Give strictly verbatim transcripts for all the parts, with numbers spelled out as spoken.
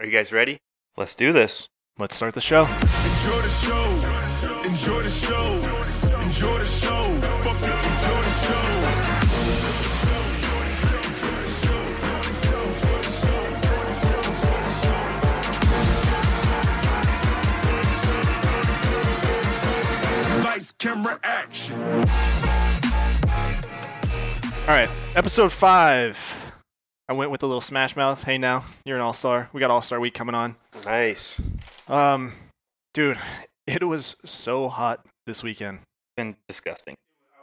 Are you guys ready? Let's do this. Let's start the show. Enjoy the show. Enjoy the show. Enjoy the show. Fuck it. Enjoy the show. Lights, camera, action. All right, episode five. I went with a little Smash Mouth. Hey, now you're an all-star. We got all-star week coming on. Nice. Um, dude, it was so hot this weekend. Been disgusting.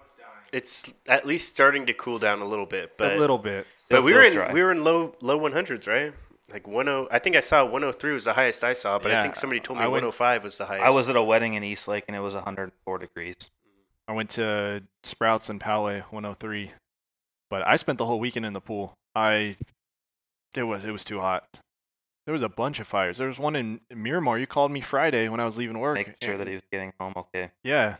It's at least starting to cool down a little bit, but a little bit. but Still we were feels in dry. we were in low low one hundreds, right? Like ten. I think I saw one oh three was the highest I saw, but I Yeah, think somebody told me I went- one oh five was the highest. I was at a wedding in Eastlake and it was one hundred four degrees. I went to Sprouts and Poway, one oh three, but I spent the whole weekend in the pool. I, it was it was too hot. There was a bunch of fires. There was one in Miramar. You called me Friday when I was leaving work. Making sure that he was getting home okay. Yeah.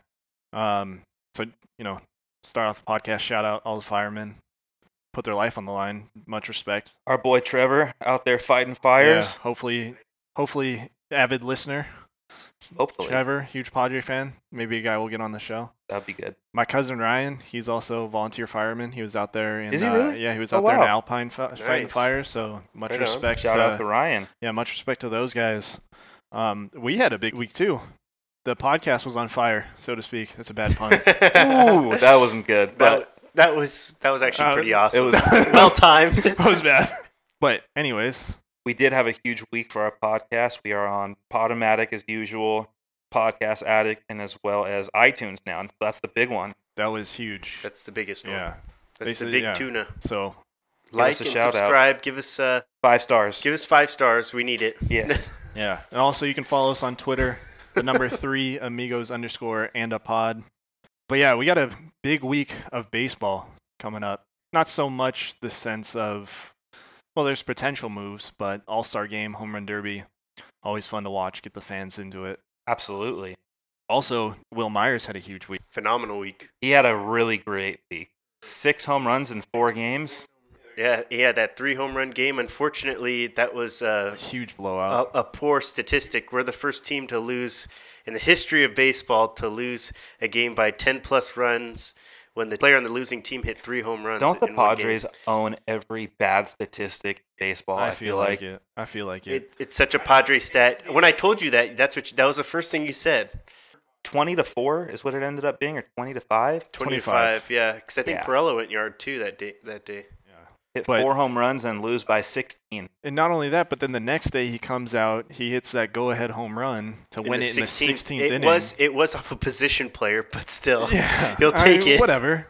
Um. So you know, start off the podcast. Shout out all the firemen. Put their life on the line. Much respect. Our boy Trevor out there fighting fires. Yeah, hopefully, hopefully, avid listener. Hopefully. Trevor, huge Padre fan. Maybe a guy will get on the show. That'd be good. My cousin Ryan, he's also a volunteer fireman. He was out there in. Is he uh, really? Yeah, he was Oh, out there in wow. Alpine fi- fighting Nice. fires. So much Right on. respect. Shout uh, out to Ryan. Yeah, much respect to those guys. Um, we had a big week too. The podcast was on fire, so to speak. That's a bad pun. Ooh, that wasn't good. But that, that was that was actually Uh, pretty awesome. it was- well timed. That was bad. But anyways, we did have a huge week for our podcast. We are on Podomatic as usual, Podcast Addict, and as well as iTunes now. That's the big one. that was huge. That's the biggest one. Yeah. That's the Basically, big yeah. tuna. So Like us a and shout out. subscribe. Give us uh, Five stars. give us five stars. We need it. Yes. yeah, and also you can follow us on Twitter, the number three amigos underscore and a pod. But yeah, we got a big week of baseball coming up. Not so much the sense of, well, there's potential moves, but All-Star Game, Home Run Derby, always fun to watch. Get the fans into it. Absolutely. Also, Will Myers had a huge week. Phenomenal week. He had a really great week. Six home runs in four games. Yeah, yeah. That three home run game. Unfortunately, that was uh, A huge a, blowout. a poor statistic. We're the first team to lose in the history of baseball to lose a game by ten plus runs when the player on the losing team hit three home runs. Don't the in one game. Padres own every bad statistic in baseball? I feel like it. I feel like it. It, it's such a Padre stat. When I told you that, that's what you, that was the first thing you said. twenty to four is what it ended up being, or twenty to five. twenty-five, yeah. Because I think Yeah. Pirello went yard too that day. That day. Hit But- four home runs and lose by sixteen. And not only that, but then the next day he comes out, he hits that go-ahead home run to win the it in the sixteenth sixteenth it inning. was it was off a position player, but still, yeah, he'll I take mean, it. Whatever.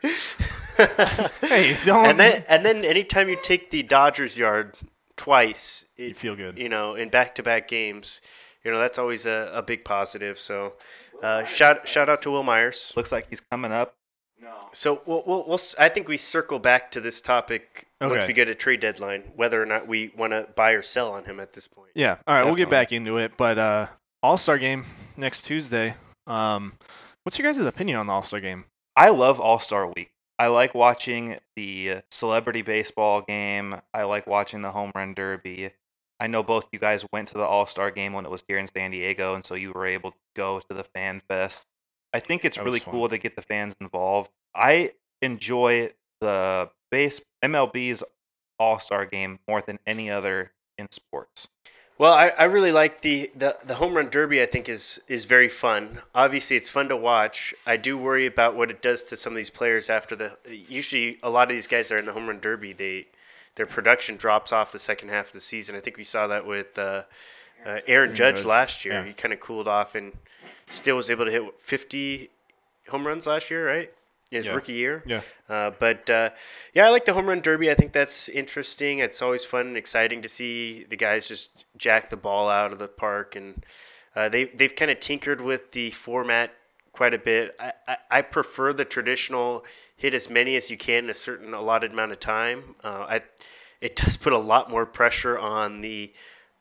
Hey, don't. and then and then anytime you take the Dodgers yard twice, it, you feel good. you know, in back-to-back games, you know that's always a, a big positive. So, uh, shout shout out to Will Myers. Looks like he's coming up. So we'll, we'll, we'll s- I think we circle back to this topic once Okay. we get a trade deadline, whether or not we want to buy or sell on him at this point. Yeah. All right, we'll get Definitely. back into it. But uh, All-Star Game next Tuesday. Um, what's your guys' opinion on the All-Star Game? I love All Star Week. I like watching the uh, celebrity baseball game. I like watching the home run derby. I know both you guys went to the All Star Game when it was here in San Diego, and so you were able to go to the Fan Fest. I think it's That was really fun. cool to get the fans involved. I enjoy the base M L B's All Star Game more than any other in sports. Well, I, I really like the, the, the home run derby. I think is is very fun. Obviously, it's fun to watch. I do worry about what it does to some of these players after the. Usually, a lot of these guys that are in the home run derby. They their production drops off the second half of the season. I think we saw that with uh, uh, Aaron Judge, Judge, last year. yeah. He kind of cooled off and still was able to hit what, fifty home runs last year, right? In his Yeah. rookie year. Yeah. Uh, but uh, yeah, I like the home run derby. I think that's interesting. It's always fun and exciting to see the guys just jack the ball out of the park, and uh, they they've kind of tinkered with the format quite a bit. I, I, I prefer the traditional hit as many as you can in a certain allotted amount of time. Uh, I it does put a lot more pressure on the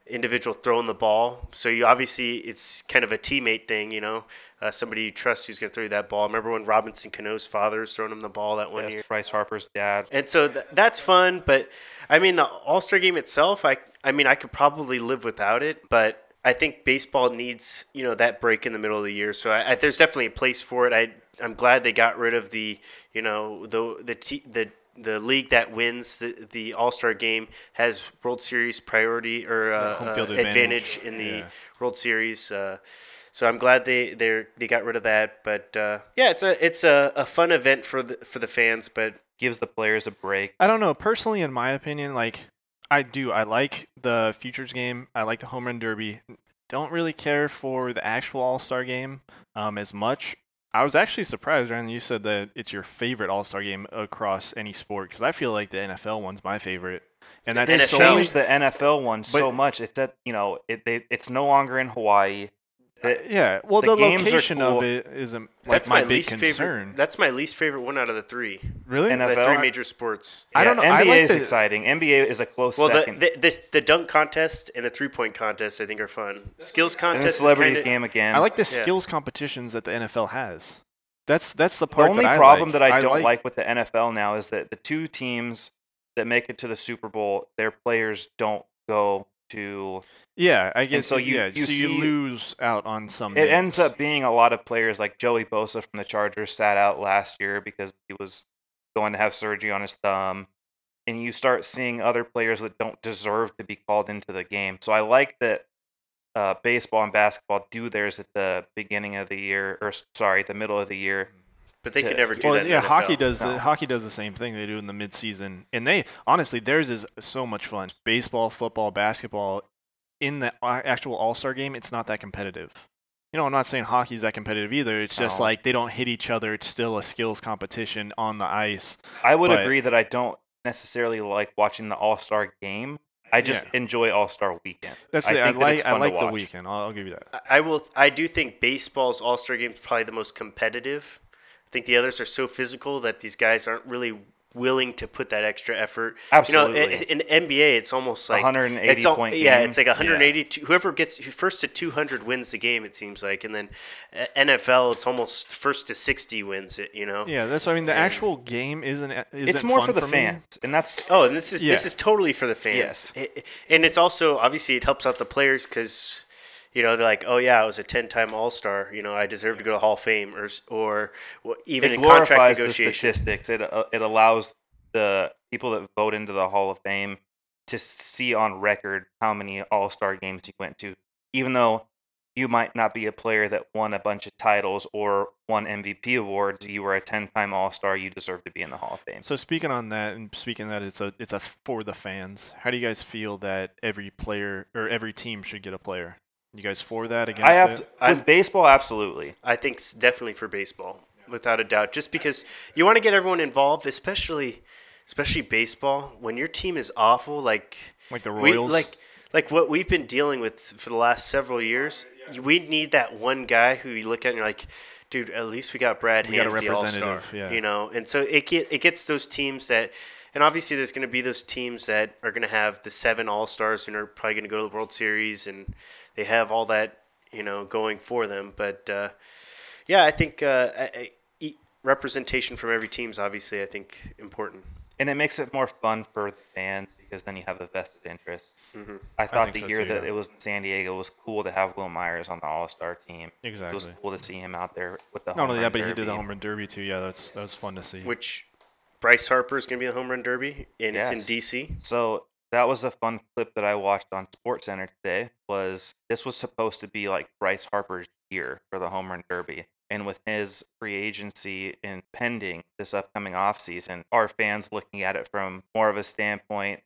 individual throwing the ball. So you obviously it's kind of a teammate thing, you know, uh, somebody you trust who's going to throw you that ball. Remember when Robinson Cano's father was throwing him the ball that one Yes, year? Bryce Harper's dad. And so th- that's fun, but I mean the All-Star game itself, I I mean I could probably live without it, but I think baseball needs, you know, that break in the middle of the year. So I, I, there's definitely a place for it. I I'm glad they got rid of the, you know, the the t- the the league that wins the, the All-Star game has World Series priority or uh, home uh, field advantage. advantage in the Yeah. World Series. Uh, so I'm glad they they they got rid of that. But uh, yeah, it's a it's a, a fun event for the for the fans. But Gives the players a break. I don't know. Personally, in my opinion, like I do, I like the Futures game. I like the Home Run Derby. Don't really care for the actual All-Star game um, as much. I was actually surprised, Ryan, you said that it's your favorite All-Star game across any sport, because I feel like the N F L one's my favorite. And that's They N F L solely, changed the N F L one so But- much. It's that, you know, it they, it's no longer in Hawaii. The- yeah. Well, the the, games are location cool. of it isn't like that's my, my, big least concern. favorite. That's my least favorite one out of the three. Really? N F L? The three major sports. I don't know. N B A I like is the- exciting. N B A is a close Well, the, second. the this the dunk contest and the three point contest I think are fun. Skills and contest the is celebrities kinda, game again. I like the Yeah. skills competitions that the N F L has. That's that's the the part only that I problem like. that I don't like. like with the N F L now is that the two teams that make it to the Super Bowl, their players don't go to. Yeah, I guess. so you- yeah, you so you see- lose out on some. It names. ends up being a lot of players like Joey Bosa from the Chargers sat out last year because he was going to have surgery on his thumb. And you start seeing other players that don't deserve to be called into the game. So I like that uh, baseball and basketball do theirs at the beginning of the year, or s- sorry, the middle of the year. but they to- could never do Well, that. in yeah, the N F L. hockey does No. the hockey does the same thing they do in the midseason, and they honestly theirs is so much fun. Baseball, football, basketball, in the a- actual All Star game, it's not that competitive. You know, I'm not saying hockey's that competitive either. It's just No. like they don't hit each other. It's still a skills competition on the ice. I would But- agree that I don't necessarily like watching the All Star game. I just Yeah. enjoy All Star weekend. That's I the, I, think that like it's I fun to like the watch. weekend. I'll, I'll give you that. I I will. I do think baseball's All Star game is probably the most competitive. I think the others are so physical that these guys aren't really willing to put that extra effort. Absolutely. You know, i- in N B A, it's almost like one hundred eighty it's al- point Yeah, game. it's like one hundred eighty. to- Whoever gets who first to two hundred wins the game. It seems like, and then uh, N F L, it's almost first to sixty wins it. You know. Yeah, that's. I mean, the And- actual game isn't. isn't It's more fun for the me. fans, and that's Oh, and this is this Yeah. is totally for the fans. Yes. It- and it's also obviously it helps out the players because, you know, they're like, oh yeah, I was a ten-time All-Star. You know, I deserve to go to Hall of Fame, or s- or well, even it in contract glorifies the negotiations. statistics. It uh, it allows the people that vote into the Hall of Fame to see on record how many All Star games you went to, even though you might not be a player that won a bunch of titles or won M V P awards. You were a ten-time All Star. You deserve to be in the Hall of Fame. So speaking on that, and speaking that it's a it's a for the fans. How do you guys feel that every player or every team should get a player? You guys for that against I have it? to, with I'm- baseball, absolutely. I think s- definitely for baseball, without a doubt. Just because you want to get everyone involved, especially especially baseball. When your team is awful, like Like the we, Royals? like like what we've been dealing with for the last several years. We need that one guy who you look at and you're like, dude, at least we got Brad We got Hand, a the All-Star. representative, yeah. You know, and so it get, it gets those teams that, and obviously there's going to be those teams that are going to have the seven All-Stars and are probably going to go to the World Series, and they have all that, you know, going for them. But uh, yeah, I think uh, I, I, e- representation from every team is obviously, I think, important. And it makes it more fun for the fans because then you have a vested interest. Mm-hmm. I thought think the so year too, that yeah. it was in San Diego was cool to have Will Myers on the All Star team. It Exactly. was cool to see him out there with the Not home only run that, but he did the derby. home run derby too. Yeah, that's that was fun to see. Which Bryce Harper is going to be in the home run derby, and it's in Yes. D C. So that was a fun clip that I watched on SportsCenter today. Was this was supposed to be like Bryce Harper's year for the home run derby, and with his free agency impending this upcoming offseason, our fans looking at it from more of a standpoint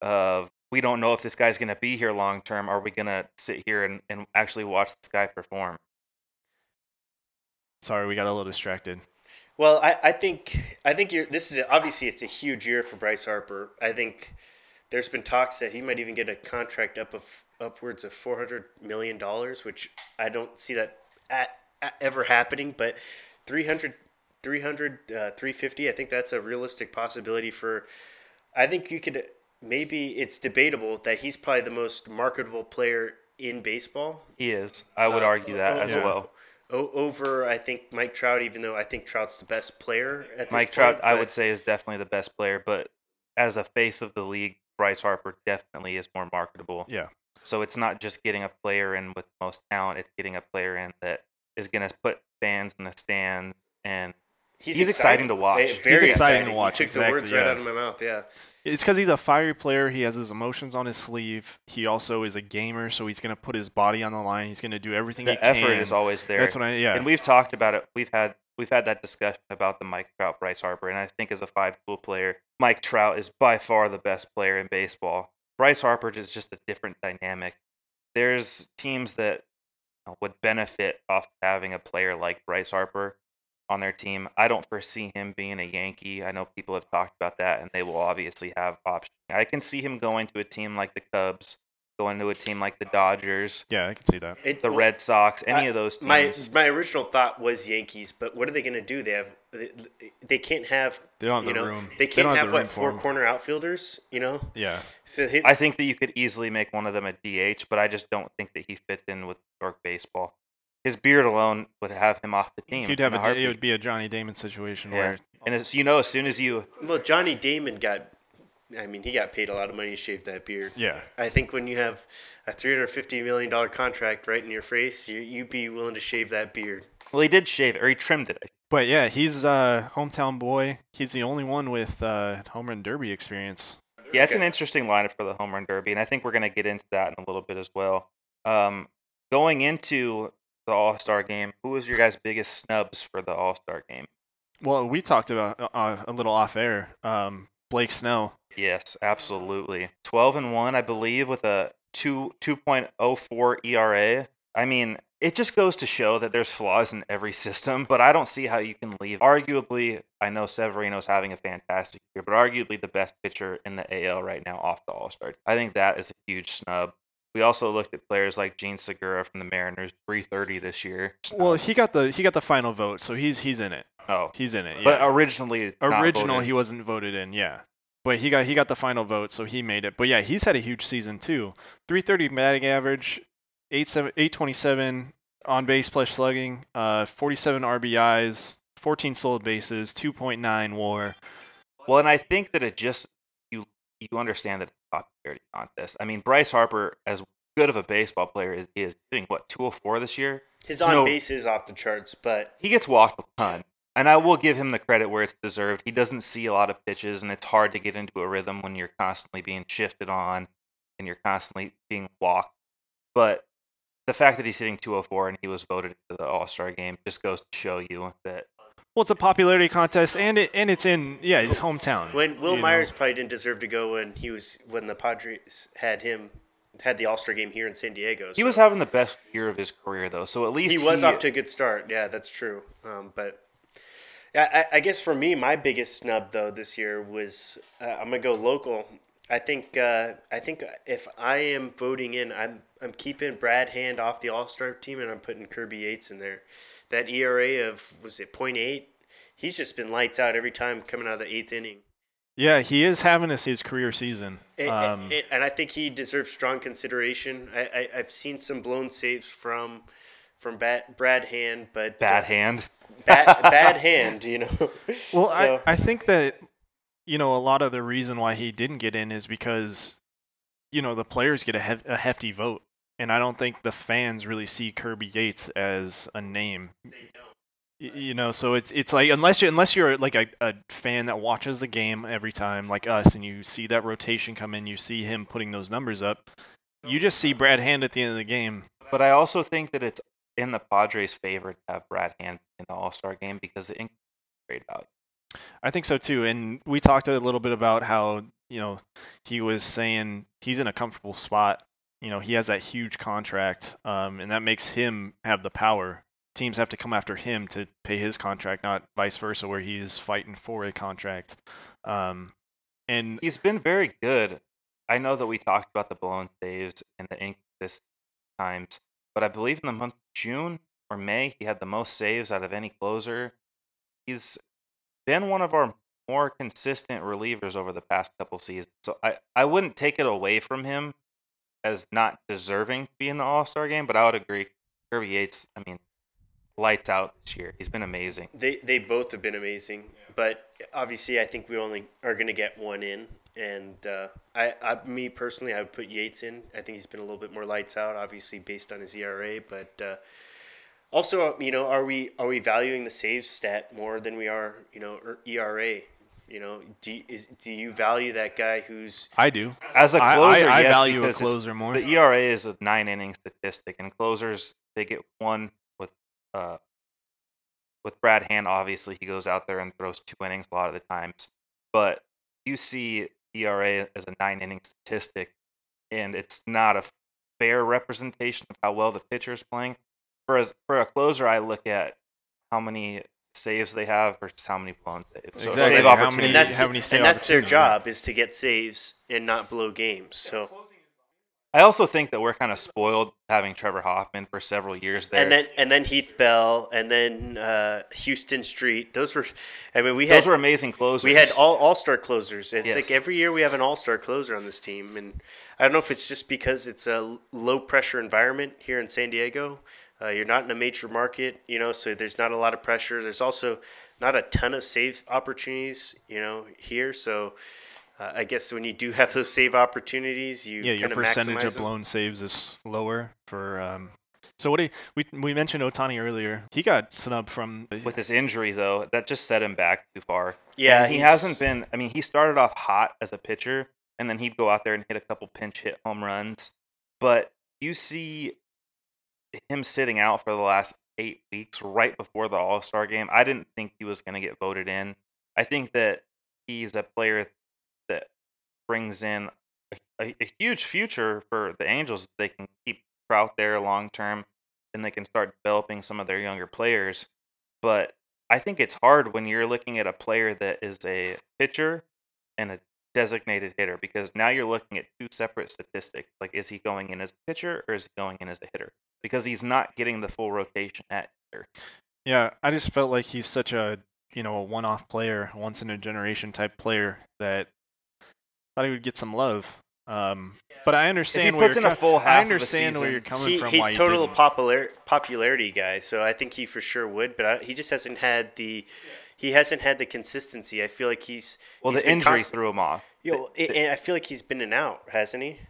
of we don't know if this guy's going to be here long term. Are we going to sit here and, and actually watch this guy perform? Sorry, we got a little distracted. Well, I, I think I think you're. This is a, obviously it's a huge year for Bryce Harper. I think there's been talks that he might even get a contract up of upwards of four hundred million dollars, which I don't see that at, at ever happening. But three hundred, three hundred, uh, three fifty, I think that's a realistic possibility for. I think you could maybe it's debatable that he's probably the most marketable player in baseball. He is. I would Uh, argue that oh, as yeah. well. O- over, I think, Mike Trout, even though I think Trout's the best player at this Mike point. Trout, I but- would say, is definitely the best player, but as a face of the league, Bryce Harper definitely is more marketable. Yeah. So it's not just getting a player in with the most talent; it's getting a player in that is going to put fans in the stands, and he's exciting to watch. Eh, He's Very exciting to watch, You took the exactly, words right yeah. out of my mouth. Yeah. It's because he's a fiery player. He has his emotions on his sleeve. He also is a gamer, so he's going to put his body on the line. He's going to do everything he the can. effort is always there. That's what I, yeah. And we've talked about it. We've had we've had that discussion about the Mike Trout, Bryce Harper, and I think as a five-tool player, Mike Trout is by far the best player in baseball. Bryce Harper is just a different dynamic. There's teams that you know, would benefit off having a player like Bryce Harper on their team. I don't foresee him being a Yankee. I know people have talked about that, and they will obviously have options. I can see him going to a team like the Cubs, going to a team like the Dodgers, yeah, I can see that. It- the well, Red Sox, any I- of those teams. My my original thought was Yankees, but what are they going to do? They have they, they can't have They don't have you the know room. they They can't don't have have the what room for four 'em. corner outfielders. You know, Yeah. so he, I think that you could easily make one of them a D H, but I just don't think that he fits in with New York baseball. His beard alone would have him off the team. He'd have in a, a heartbeat. it would be a Johnny Damon situation Yeah. where And as you know, as soon as you well, Johnny Damon got. I mean, he got paid a lot of money to shave that beard. yeah. I think when you have a three hundred fifty million dollar contract right in your face, you you'd be willing to shave that beard. well, he did shave it or he trimmed it. But yeah, he's a hometown boy. He's the only one with uh, home run derby experience. Yeah, it's Okay. an interesting lineup for the home run derby, and I think we're going to get into that in a little bit as well. Um, going into the All Star game, who was your guys' biggest snubs for the All Star game? Well, we talked about uh, a little off air. Um, Blake Snell. Yes, absolutely. Twelve and one, I believe, with a two two point oh four E R A. I mean, it just goes to show that there's flaws in every system, but I don't see how you can leave. Arguably, I know Severino's having a fantastic year, but arguably the best pitcher in the A L right now off the All Star. I think that is a huge snub. We also looked at players like Gene Segura from the Mariners, three thirty this year. Well, he got the he got the final vote, so he's he's in it. Oh, He's in it. Yeah. but originally, not original voted. he wasn't voted in. Yeah. But he got he got the final vote, so he made it. But yeah, he's had a huge season too. three thirty batting average, eight twenty-seven on base plus slugging, uh, forty-seven R B Is, fourteen stolen bases, two point nine WAR. Well, and I think that it just you you understand that it's a popularity contest. I mean, Bryce Harper, as good of a baseball player as he is, hitting what two oh four this year. His You on know- base is off the charts, but He gets walked a ton, and I will give him the credit where it's deserved. He doesn't see a lot of pitches, and it's hard to get into a rhythm when you're constantly being shifted on and you're constantly being walked. But the fact that he's hitting two oh four and he was voted into the All Star game just goes to show you that Well, it's a popularity contest, and it and it's in yeah his hometown. when Will you know. Myers probably didn't deserve to go when he was when the Padres had him had the All Star game here in San Diego. he so was having the best year of his career, though. So at least he was off to a good start. Yeah, that's true. Um, but yeah, I, I guess for me, my biggest snub though this year was uh, I'm gonna go local. I think uh, I think if I am voting in, I'm I'm keeping Brad Hand off the All Star team and I'm putting Kirby Yates in there. That E R A of was it point eight? He's just been lights out every time coming out of the eighth inning. Yeah, he is having his, his career season. And, Um, and, and I think he deserves strong consideration. I, I I've seen some blown saves from from Brad, Brad Hand, but bad uh, hand. bad, bad hand, you know. Well, So- I, I think that, you know, a lot of the reason why he didn't get in is because, you know, the players get a, hef- a hefty vote. And I don't think the fans really see Kirby Yates as a name. Y- You know, so it's it's like unless you unless you're like a, a fan that watches the game every time like us and you see that rotation come in, you see him putting those numbers up, you just see Brad Hand at the end of the game. But I also think that it's in the Padres' favor to have Brad Hand in the All Star game because the income is great value. I think so too. And we talked a little bit about how, you know, he was saying he's in a comfortable spot. You know, he has that huge contract, um, and that makes him have the power. Teams have to come after him to pay his contract, not vice versa, where he is fighting for a contract. Um, and He's been very good. I know that we talked about the blown saves and the inconsistent times, but I believe in the month of June or May, he had the most saves out of any closer. He's been one of our more consistent relievers over the past couple seasons. So I, I wouldn't take it away from him as not deserving to be in the All-Star game, but I would agree. Kirby Yates, I mean, lights out this year. He's been amazing. They they both have been amazing, but obviously I think we only are going to get one in. And uh, I, I, me personally, I would put Yates in. I think he's been a little bit more lights out, obviously based on his E R A. But uh, also, you know, are we are we valuing the save stat more than we are, you know, E R A? You know, do you, is do you value that guy who's I do. As a I- closer, I, I yes, value a because it's- closer more. The E R A is a nine-inning statistic, and closers, they get one with uh, with Brad Hand. Obviously, he goes out there and throws two innings a lot of the times. But you see E R A as a nine-inning statistic, and it's not a fair representation of how well the pitcher is playing. For a, for a closer, I look at how many saves they have versus how many blown saves. So Exactly. save How many- opportunities. and that's how many save and that's their opportunities? job is to get saves and not blow games. So I also think that we're kind of spoiled having Trevor Hoffman for several years there. and then and then Heath Bell and then uh, Houston Street. Those were, I mean, we had Those were amazing closers. we had all all star closers. It's Yes. like every year we have an all star closer on this team, and I don't know if it's just because it's a low pressure environment here in San Diego. Uh, you're not in a major market, you know, so there's not a lot of pressure. There's also not a ton of save opportunities, you know, here. So uh, I guess when you do have those save opportunities, you Yeah, your kind of percentage maximize of them. blown saves is lower for. Um, so what do you, we we mentioned Otani earlier? He got snubbed from. with his injury, though, that just set him back too far. Yeah, And he he's- hasn't been. I mean, he started off hot as a pitcher, and then he'd go out there and hit a couple pinch hit home runs. But you see him sitting out for the last eight weeks, right before the All Star game. I didn't think he was going to get voted in. I think that he's a player that brings in a, a, a huge future for the Angels. If they can keep Trout there long term, and they can start developing some of their younger players. But I think it's hard when you're looking at a player that is a pitcher and a designated hitter, because now you're looking at two separate statistics. Like, is he going in as a pitcher or is he going in as a hitter? Because he's not getting the full rotation at hitter. Yeah, I just felt like he's such a you know a one-off player, once in a generation type player that thought he would get some love. Um, but I understand If he where puts you're in a co- full half I of a understand where season, you're coming He, from. he's why total you didn't. popular popularity guy, so I think he for sure would. But I, he just hasn't had the he hasn't had the consistency. I feel like he's Well, he's the been injury const- threw him off. You know, The- and I feel like he's been in and out, hasn't he?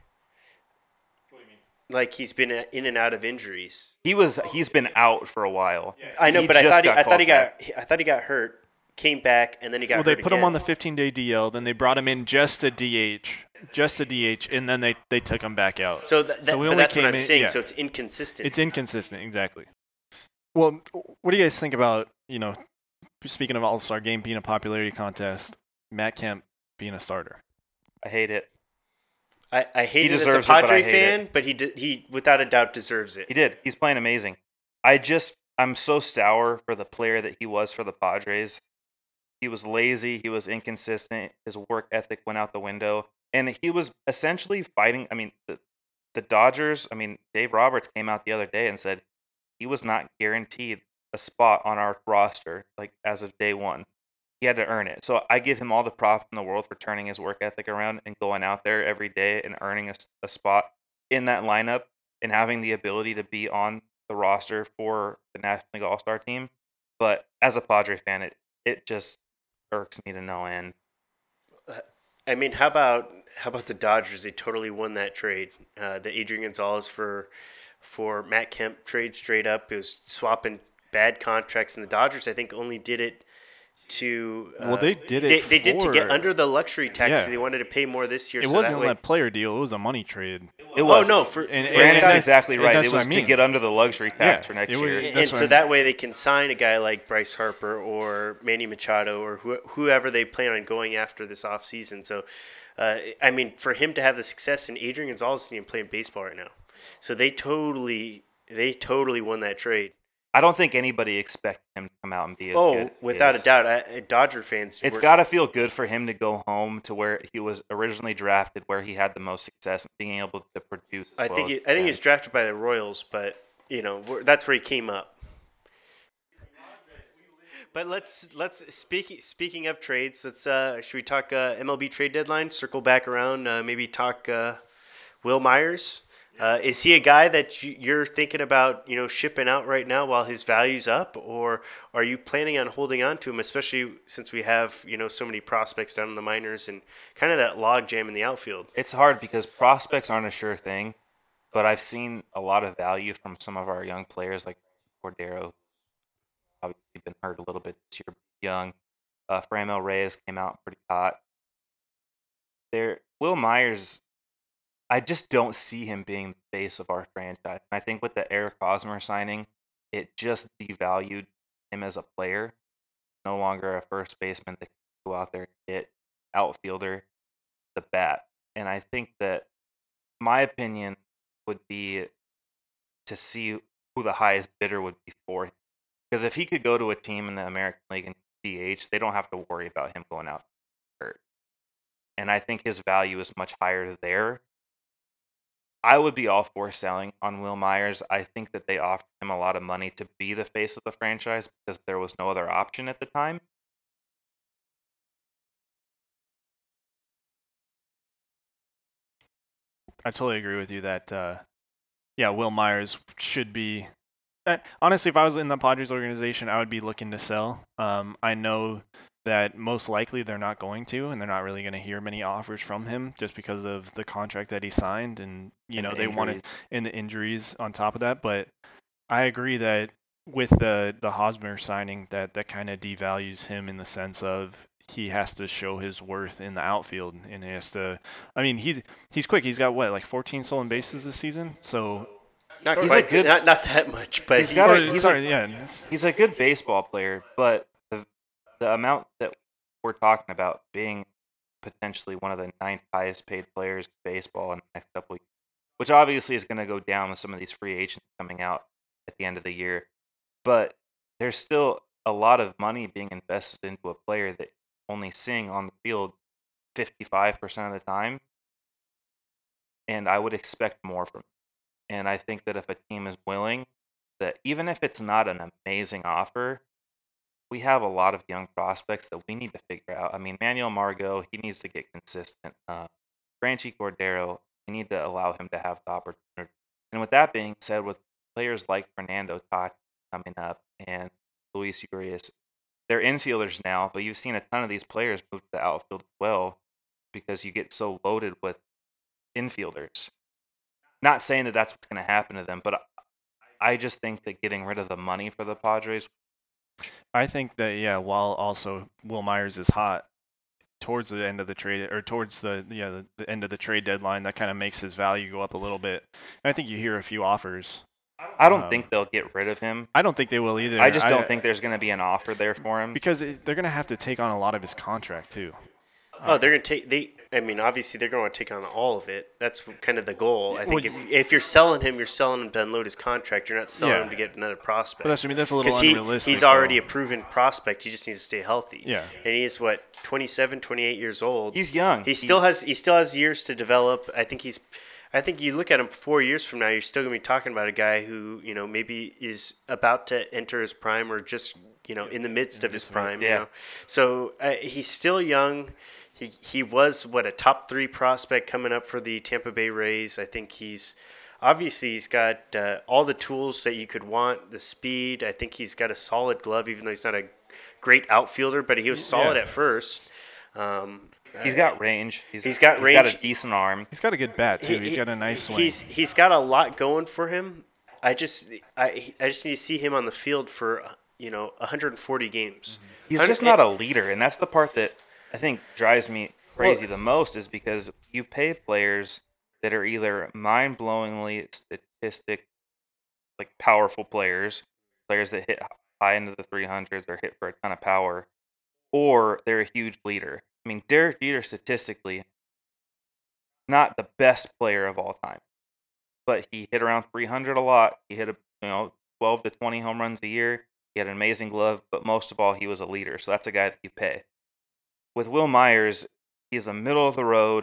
Like he's been in and out of injuries. He was he's been out for a while. I know, He but I just thought he, got I thought called he got I thought he got hurt, came back, and then he got Well, hurt they put him again. on the fifteen-day D L, then they brought him in just a D H, just a D H, and then they, they took him back out. So, th- that, we but only that's what came I'm in- saying. yeah. So it's inconsistent. It's inconsistent, exactly. Well, what do you guys think about, you know, speaking of All-Star Game being a popularity contest, Matt Kemp being a starter? I hate it. I, I hate He it as a deserves it, but I Padre hate fan, but he d- he without a doubt deserves it. He did. He's playing amazing. I just I'm so sour for the player that he was for the Padres. He was lazy, he was inconsistent, his work ethic went out the window, and he was essentially fighting, I mean, the, the Dodgers, I mean, Dave Roberts came out the other day and said he was not guaranteed a spot on our roster like as of day one. He had to earn it. So I give him all the props in the world for turning his work ethic around and going out there every day and earning a, a spot in that lineup and having the ability to be on the roster for the National League All-Star team. But as a Padre fan, it, it just irks me to no end. I mean, how about how about the Dodgers? They totally won that trade. Uh, the Adrian Gonzalez for for Matt Kemp trade straight up. It was swapping bad contracts, and the Dodgers, I think, only did it to. Uh, Well, they did They, it they did to get for- under the luxury tax. Yeah. So they wanted to pay more this year. It so wasn't that way, a player deal, it was a money trade. It Oh was. no! For And- and Brandon's that's- exactly and right. that's It what was I to mean. get under the luxury tax Yeah, for next it was- year. and That's so what I- that way they can sign a guy like Bryce Harper or Manny Machado or who, whoever they plan on going after this offseason. So, uh, I mean, for him to have the success, and Adrian Gonzalez isn't even playing baseball right now. So they totally, they totally won that trade. I don't think anybody expected him to come out and be as good. Oh, as he without a is. doubt, I, Dodger fans. It's were- got to feel good for him to go home to where he was originally drafted, where he had the most success and being able to produce. as I well think. as He, I think can. he was drafted by the Royals, but you know where- that's where he came up. But let's let's speaking speaking of trades, let's uh, should we talk uh, M L B trade deadline? Circle back around, uh, maybe talk uh, Will Myers. Uh, is he a guy that you- you're thinking about, you know, shipping out right now while his value's up, or are you planning on holding on to him, especially since we have, you know, so many prospects down in the minors and kind of that log jam in the outfield? It's hard because prospects aren't a sure thing, but I've seen a lot of value from some of our young players like Cordero, obviously been hurt a little bit this year, young. Uh, Framil Reyes came out pretty hot. There, Will Myers, I just don't see him being the face of our franchise. And I think with the Eric Hosmer signing, it just devalued him as a player. No longer a first baseman that can go out there and hit, outfielder, the bat. And I think that my opinion would be to see who the highest bidder would be for him. Because if he could go to a team in the American League and D H, they don't have to worry about him going out hurt. And I think his value is much higher there. I would be all for selling on Will Myers. I think that they offered him a lot of money to be the face of the franchise because there was no other option at the time. I totally agree with you that, uh, yeah, Will Myers should be. Uh, honestly, if I was in the Padres organization, I would be looking to sell. Um, I know that most likely they're not going to, and they're not really going to hear many offers from him just because of the contract that he signed, and you And know the they wanted injuries. in the injuries on top of that. But I agree that with the the Hosmer signing, that that kind of devalues him in the sense of he has to show his worth in the outfield, and he has to. I mean, he's he's quick. He's got what, like fourteen stolen bases this season. So Not He's a quite, good- not not that much, but He's he's, got a- Or, he's sorry, yeah. He's a good baseball player, but the the amount that we're talking about being potentially one of the ninth highest paid players in baseball in the next couple of years, which obviously is going to go down with some of these free agents coming out at the end of the year. But there's still a lot of money being invested into a player that only seeing on the field fifty-five percent of the time. And I would expect more from him. And I think that if a team is willing, that even if it's not an amazing offer, we have a lot of young prospects that we need to figure out. I mean, Manuel Margot, he needs to get consistent. Uh, Franchi Cordero, we need to allow him to have the opportunity. And with that being said, with players like Fernando Tati coming up and Luis Urias, they're infielders now, but you've seen a ton of these players move to the outfield as well because you get so loaded with infielders. Not saying that that's what's going to happen to them, but I just think that getting rid of the money for the Padres. I think that, yeah, while also Will Myers is hot towards the end of the trade, or towards the yeah the, the end of the trade deadline, that kind of makes his value go up a little bit. And I think you hear a few offers. I don't Um, think they'll get rid of him. I don't think they will either. I just don't think there's going to be an offer there for him. because it, they're going to have to take on a lot of his contract too. oh, they're gonna take they. I mean, obviously they're going to take on all of it. That's kind of the goal. I think Well, if if you're selling him, you're selling him to unload his contract. You're not selling Yeah. him to get another prospect. But that's I mean that's a little Because he, unrealistic. he's already though. a proven prospect. He just needs to stay healthy. Yeah. And he's what twenty-seven, twenty-eight years old. He's young. He still He's- has he still has years to develop. I think he's I think you look at him four years from now, you're still gonna be talking about a guy who, you know, maybe is about to enter his prime or just, you know, in the midst of his prime. You Yeah. know? So uh, he's still young. He he was what a top three prospect coming up for the Tampa Bay Rays. I think he's obviously he's got uh, all the tools that you could want. The speed. I think he's got a solid glove, even though he's not a great outfielder, but he was solid Yeah. at first. Um, He's got range. He's, He's got He's range. got a decent arm. He's got a good bat too. he- He's he- got a nice swing. He's he's got a lot going for him. I just I I just need to see him on the field for you know one hundred forty games. He's I'm- just not a leader, and that's the part that I think drives me crazy the most is because you pay players that are either mind-blowingly statistic, like powerful players, players that hit high into the three hundreds or hit for a ton of power, or they're a huge leader. I mean, Derek Jeter statistically, not the best player of all time, but he hit around three hundred a lot. He hit a you know twelve to twenty home runs a year. He had an amazing glove, but most of all, he was a leader. So that's a guy that you pay. With Will Myers, he's a middle of the road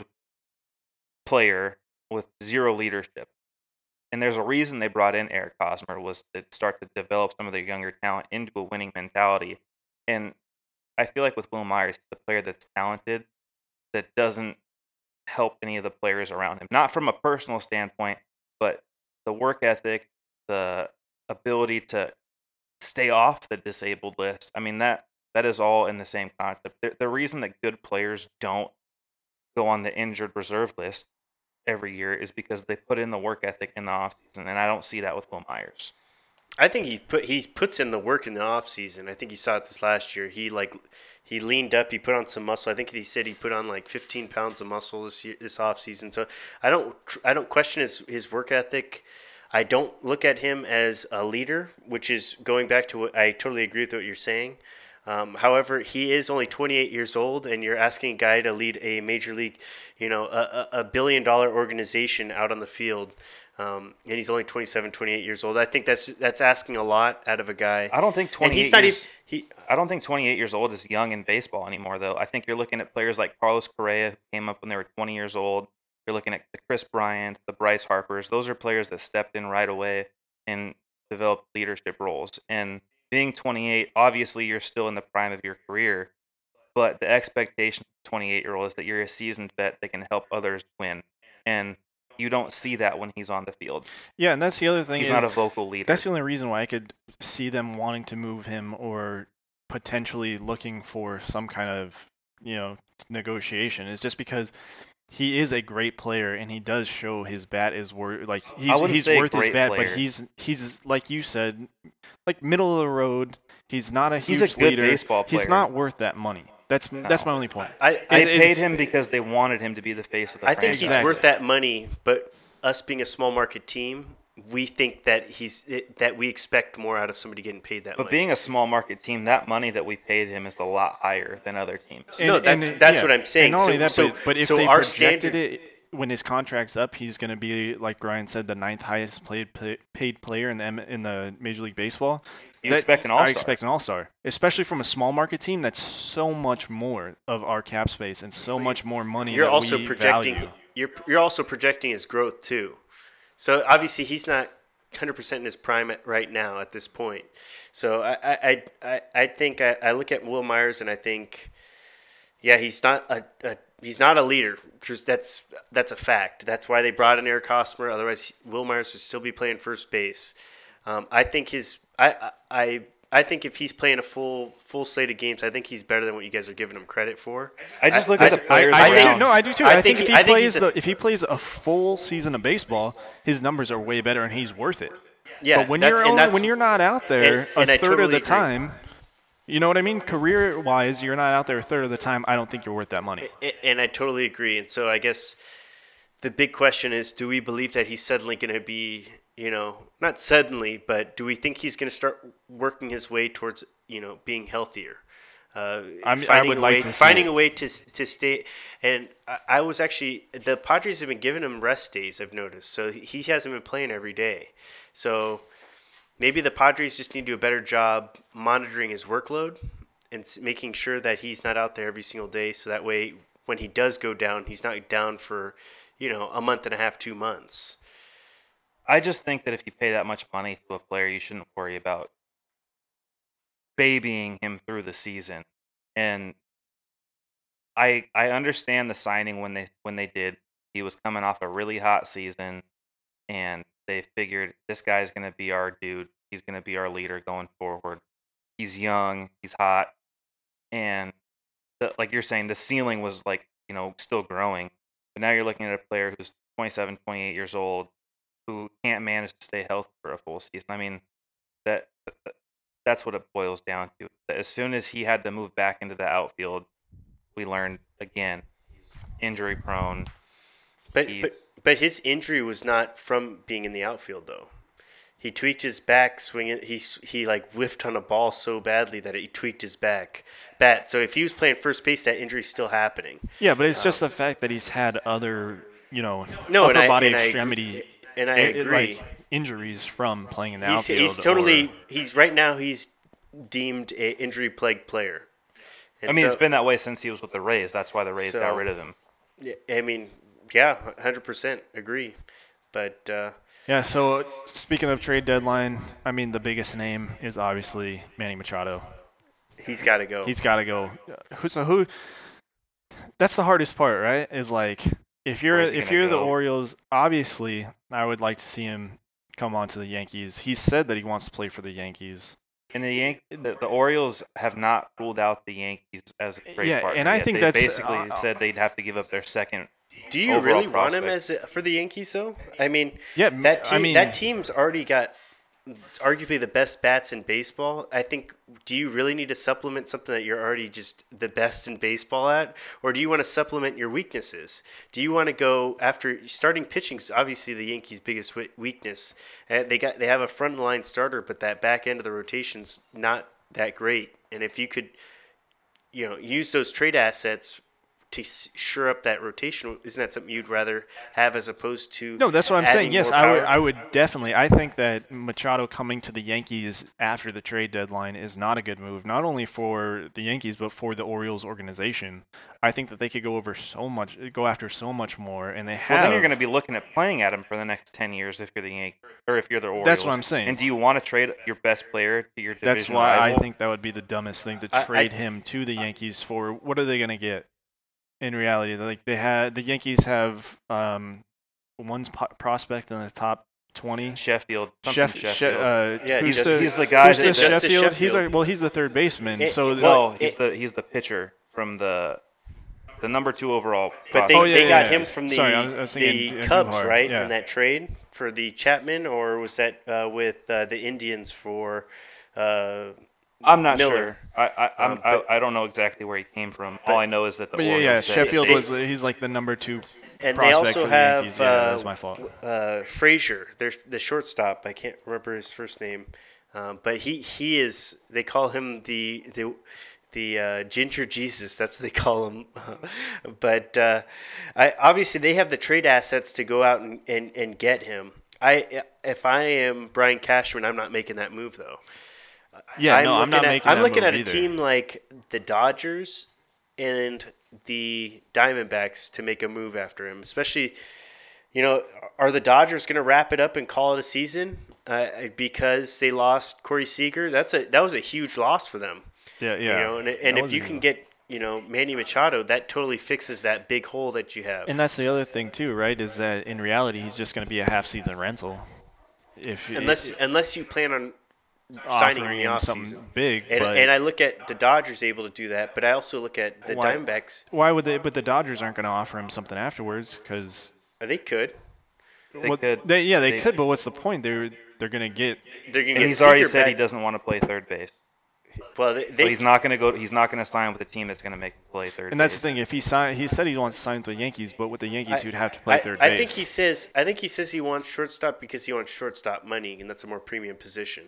player with zero leadership. And there's a reason they brought in Eric Hosmer was to start to develop some of their younger talent into a winning mentality. And I feel like with Will Myers, he's a player that's talented that doesn't help any of the players around him. Not from a personal standpoint, but the work ethic, the ability to stay off the disabled list. I mean, that that is all in the same concept. The, the reason that good players don't go on the injured reserve list every year is because they put in the work ethic in the offseason, and I don't see that with Will Myers. I think he put he puts in the work in the off season. I think you saw it this last year. He like he leaned up. He put on some muscle. I think he said he put on like fifteen pounds of muscle this year, this off season. So I don't I don't question his his work ethic. I don't look at him as a leader, which is going back to what I totally agree with what you're saying. Um, however, he is only twenty-eight years old, and you're asking a guy to lead a major league, you know, a, a billion dollar organization out on the field. Um, and he's only twenty-seven, twenty-eight years old. I think that's that's asking a lot out of a guy. I don't think twenty-eight and he's not years, even, he, I don't think twenty-eight years old is young in baseball anymore, though. I think you're looking at players like Carlos Correa, who came up when they were twenty years old. You're looking at the Chris Bryants, the Bryce Harpers. Those are players that stepped in right away and developed leadership roles. And being twenty-eight, obviously you're still in the prime of your career, but the expectation of a twenty-eight-year-old is that you're a seasoned vet that can help others win. And you don't see that when he's on the field. Yeah, and that's the other thing. He's is, not a vocal leader. That's the only reason why I could see them wanting to move him or potentially looking for some kind of, you know, negotiation is just because he is a great player and he does show his bat is worth like he's he's worth his bat, player. But he's he's like you said, like middle of the road. He's not a he's huge a good leader. Baseball player. He's not worth that money. That's no. that's my only point. I, I is, paid is, him because they wanted him to be the face of the I franchise. think he's Exactly. worth that money, but us being a small market team, we think that he's that we expect more out of somebody getting paid that but much. But being a small market team, that money that we paid him is a lot higher than other teams. And, no, that's, and, that's yeah. what I'm saying. And not only so, that, so, but, but if so they our projected standard, it when his contract's up, he's going to be, like Ryan said, the ninth highest played paid player in the in the Major League Baseball. You that, expect an all-star. I expect an all-star, especially from a small market team. That's so much more of our cap space and so much more money. You're that also we projecting. value. You're you're also projecting his growth too. So obviously he's not one hundred percent in his prime at, right now at this point. So I I I, I think I, I look at Will Myers and I think, yeah, he's not a, a he's not a leader. Just that's that's a fact. That's why they brought in Eric Hosmer. Otherwise, Will Myers would still be playing first base. Um, I think his I I I think if he's playing a full full slate of games, I think he's better than what you guys are giving him credit for. I just look I, at the players I, I around. do, no, I do too. I I, think, think- if he I think plays he's a- the if he plays a full season of baseball, his numbers are way better and he's worth it. Yeah, but when that's- you're and only, that's- when you're not out there and- a and I third totally of the agree. time, you know what I mean? Career wise, you're not out there a third of the time. I don't think you're worth that money. And I totally agree. And so I guess the big question is, do we believe that he's suddenly going to be, you know, not suddenly, but do we think he's going to start working his way towards, you know, being healthier? Uh, I'm- I finding would a like way, to see finding it. a way to to stay. And I, I was actually the Padres have been giving him rest days. I've noticed, so he hasn't been playing every day. So maybe the Padres just need to do a better job monitoring his workload and s- making sure that he's not out there every single day. So that way, when he does go down, he's not down for, you know, a month and a half, two months. I just think that if you pay that much money to a player, you shouldn't worry about babying him through the season. And I I understand the signing when they when they did. He was coming off a really hot season, and they figured this guy's going to be our dude. He's going to be our leader going forward. He's young. He's hot. And the, like you're saying, the ceiling was like, you know, still growing. But now you're looking at a player who's twenty-seven, twenty-eight years old who can't manage to stay healthy for a full season. I mean, that that's what it boils down to. As soon as he had to move back into the outfield, we learned again, injury prone. But He's- but but his injury was not from being in the outfield though. He tweaked his back swinging. He s- he like whiffed on a ball so badly that he tweaked his back bat. So if he was playing first base, that injury's still happening. Yeah, but it's just the fact that he's had other, you know, No, and upper I- body and I agree- extremity and I eh, agree. like injuries from playing in the He's outfield. he's totally or- he's right now he's deemed a injury plagued player. And I mean, so- it's been that way since he was with the Rays. That's why the Rays So- got rid of him. Yeah, I mean, yeah, one hundred percent agree. But uh, Yeah, so uh, speaking of trade deadline, I mean, the biggest name is obviously Manny Machado. He's got to go. He's got to go. Who, so who? That's the hardest part, right? Is like if you're Where's he if gonna you're the go? Orioles, obviously I would like to see him come on to the Yankees. He said that he wants to play for the Yankees. And the, Yan- the the Orioles have not ruled out the Yankees as a trade Yeah, partner and I yet. think they that's, basically uh, said they'd have to give up their second. Do you overall really want him prospect. as a, for the Yankees though? I mean, Yeah, that team, I mean, that team's already got arguably the best bats in baseball. I think. Do you really need to supplement something that you're already just the best in baseball at, or do you want to supplement your weaknesses? Do you want to go after starting pitching? Is obviously the Yankees' biggest wi- weakness. Uh, they got they have a front line starter, but that back end of the rotation's not that great. And if you could, you know, use those trade assets to s- shore up that rotation, isn't that something you'd rather have as opposed to No, that's what I'm adding saying. Yes, more I would. power? I would definitely. I think that Machado coming to the Yankees after the trade deadline is not a good move. Not only for the Yankees, but for the Orioles organization. I think that they could go over so much, go after so much more, and they have. Well, then you're going to be looking at playing at him for the next ten years if you're the Yankees or if you're the Orioles. That's what I'm saying. And do you want to trade your best player to your division That's why rival? I think that would be the dumbest thing to I- I- trade him to the Yankees for. What are they going to get? In reality, like they had, the Yankees have um, one po- prospect in the top twenty. Sheffield. something Chef, She- Sheffield. uh, Yeah, who's he the, does- he's the guy who's that the does- Justice Sheffield? He's Sheffield. a, well, he's the third baseman. It- so it- the- no, well, he's it- the he's the pitcher from the the number two overall. But they, Oh, prospect. yeah, they yeah, got yeah. him from the Sorry, I was- I was thinking the D- Cubs, Andujar, right? yeah. In that trade for the Chapman, or was that uh, with uh, the Indians for? Uh, I'm not Miller. sure. I I, I'm, Um, but- I I don't know exactly where he came from. but- All I know is that the but yeah, Orioles yeah, said Sheffield they- was the, he's like the number two and they prospect also for the have Yankees. Yeah, that was uh, my fault. uh, Frazier. There's the shortstop. I can't remember his first name, um, but he he is. They call him the the. The uh, Ginger Jesus, that's what they call him. but uh, I, obviously, they have the trade assets to go out and, and, and get him. I if I am Brian Cashman, I'm not making that move though. Yeah, no, I'm not looking at, making I'm that looking move at a either. team like the Dodgers and the Diamondbacks to make a move after him. Especially, you know, are the Dodgers going to wrap it up and call it a season uh, because they lost Corey Seager? That's a that was a huge loss for them. Yeah, yeah. You know, and, and That if was you a- can get you know Manny Machado, that totally fixes that big hole that you have. And that's the other thing too, right? Is that in reality he's just going to be a half-season rental. If unless unless you plan on offering signing him in the him offseason. something big, And, but and I look at the Dodgers able to do that, but I also look at the Why- Diamondbacks. why would they? But the Dodgers aren't going to offer him something afterwards because Uh, They could. They could. They, yeah, they, they- could, but what's the point? They're they're going to get. They're gonna And get he's already Seager said back. he doesn't want to play third base. Well, they, So they, he's not going to go. He's not going to sign with a team that's going to make him play third. And that's the base. thing. If he signed, he said he wants to sign with the Yankees, but with the Yankees, I- he'd have to play I, third I base. think he says. I think he says he wants shortstop because he wants shortstop money, and that's a more premium position.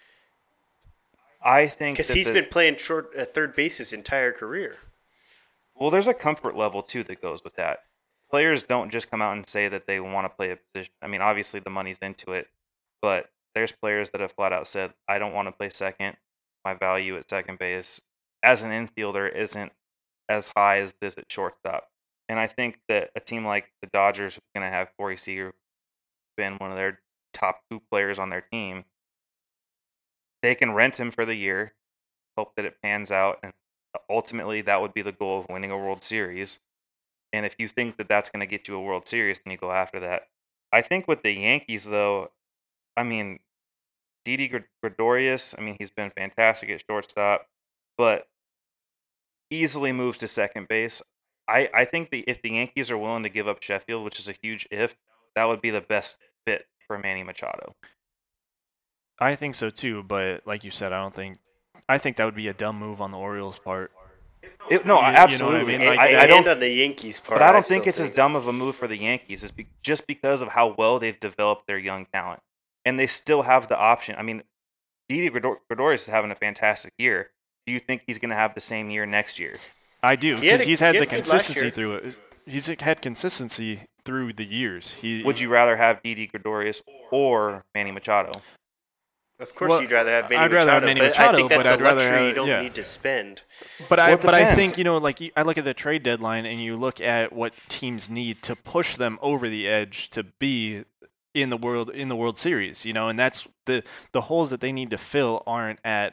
I think Because that he's the- been playing short uh, third base his entire career. Well, there's a comfort level too that goes with that. Players don't just come out and say that they want to play a position. I mean, obviously the money's into it, but there's players that have flat out said, "I don't want to play second. My value at second base as an infielder isn't as high as this at shortstop." And I think that a team like the Dodgers, who's going to have Corey Seager, been one of their top two players on their team, they can rent him for the year, hope that it pans out, and ultimately that would be the goal of winning a World Series. And if you think that that's going to get you a World Series, then you go after that. I think with the Yankees, though, I mean, Didi Gre- Gregorius, I mean, he's been fantastic at shortstop, but easily moves to second base. I, I think the, if the Yankees are willing to give up Sheffield, which is a huge if, that would be the best fit for Manny Machado. I think so too, but like you said, I don't think. I think that would be a dumb move on the Orioles' part. It, no, You- you know what I absolutely. mean? And, Like, I, and, I don't and on the Yankees part, But I don't still think it's as dumb of a move for the Yankees. It's be, just because of how well they've developed their young talent, and they still have the option. I mean, Didi Gregor- Gregorius is having a fantastic year. Do you think he's going to have the same year next year? I do He had because a- he's had he the had good last consistency year. through it. He's had consistency through the years. He Would you rather have Didi Gregorius or Manny Machado? Of course, Well, you'd rather have Manny I'd Machado, rather have Manny but I Machado, think that's but I'd a rather luxury have- you don't yeah. need to spend. But I Well, it but I depends. think you know like you- I look at the trade deadline and you look at what teams need to push them over the edge to be in the world in the World Series, you know, and that's the the holes that they need to fill aren't at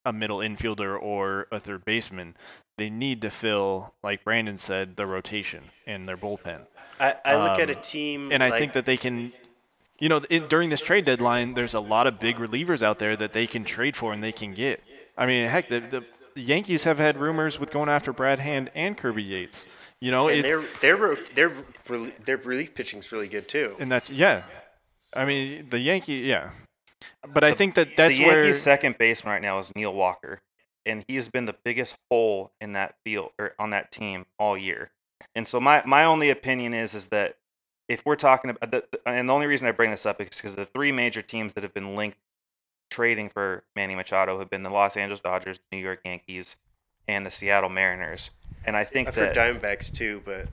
a middle infielder or a third baseman. They need to fill, like Brandon said, the rotation in their bullpen. I, I look Um, at a team, and I like, think that they can, you know, in, during this trade deadline, there's a lot of big relievers out there that they can trade for and they can get. I mean, heck, the, the, the Yankees have had rumors with going after Brad Hand and Kirby Yates. You know, and it, their their ro- their rel- their relief pitching's really good too. and that's yeah. I mean, the Yankee, yeah. But I think that that's the Yankees' where second baseman right now is Neil Walker, and he has been the biggest hole in that field or on that team all year. And so my, my only opinion is is that if we're talking about the, and the only reason I bring this up is because the three major teams that have been linked trading for Manny Machado have been the Los Angeles Dodgers, New York Yankees, and the Seattle Mariners. And I think I've that heard Diamondbacks too, but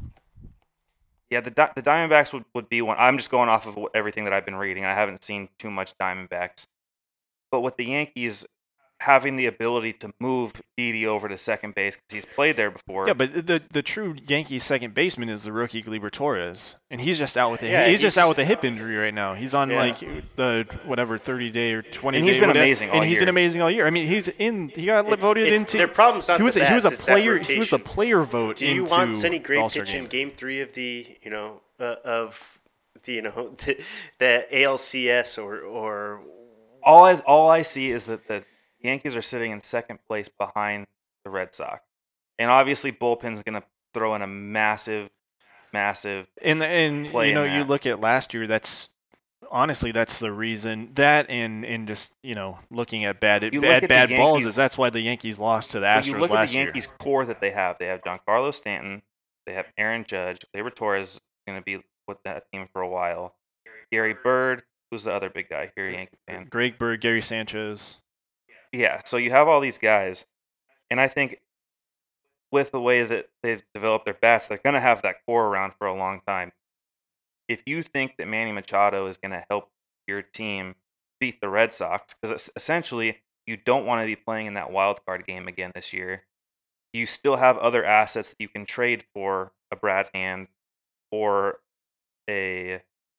yeah, the Di- the Diamondbacks would, would be one. I'm just going off of what, everything that I've been reading. I haven't seen too much Diamondbacks. But with the Yankees having the ability to move Didi over to second base because he's played there before. yeah, but the the true Yankee second baseman is the rookie Gleyber Torres, and he's just out with a Yeah, he's, just he's- out with a hip injury right now. He's on Yeah. like the whatever thirty day or twenty. And he's day, been whatever, amazing all and he's year. been amazing all year. I mean, he's in. He got It's- voted it's- into. their problem's not he was the a, he was a bats, it's that player. He was a rotation. player vote. do you into want Sonny Gray All-Star pitching game. game three of the you know uh, of the you know the, the A L C S or or all I all I see is that the Yankees are sitting in second place behind the Red Sox, and obviously bullpen's going to throw in a massive, massive. And the, and play you know, in you that. look at last year. That's honestly that's the reason that and and just you know looking at bad You look bad at the bad balls Yankees- is that's why the Yankees lost to the But Astros you look at last the Yankees core that they have. They have Giancarlo Stanton. They have Aaron Judge. Gleyber Torres is going to be with that team for a while. Gary Bird, who's the other big guy here, Yankee year. fan. Greg Bird, Gary Sanchez. Yeah, so you have all these guys, and I think with the way that they've developed their bats, they're going to have that core around for a long time. If you think that Manny Machado is going to help your team beat the Red Sox, because essentially you don't want to be playing in that wild card game again this year, you still have other assets that you can trade for a Brad Hand or a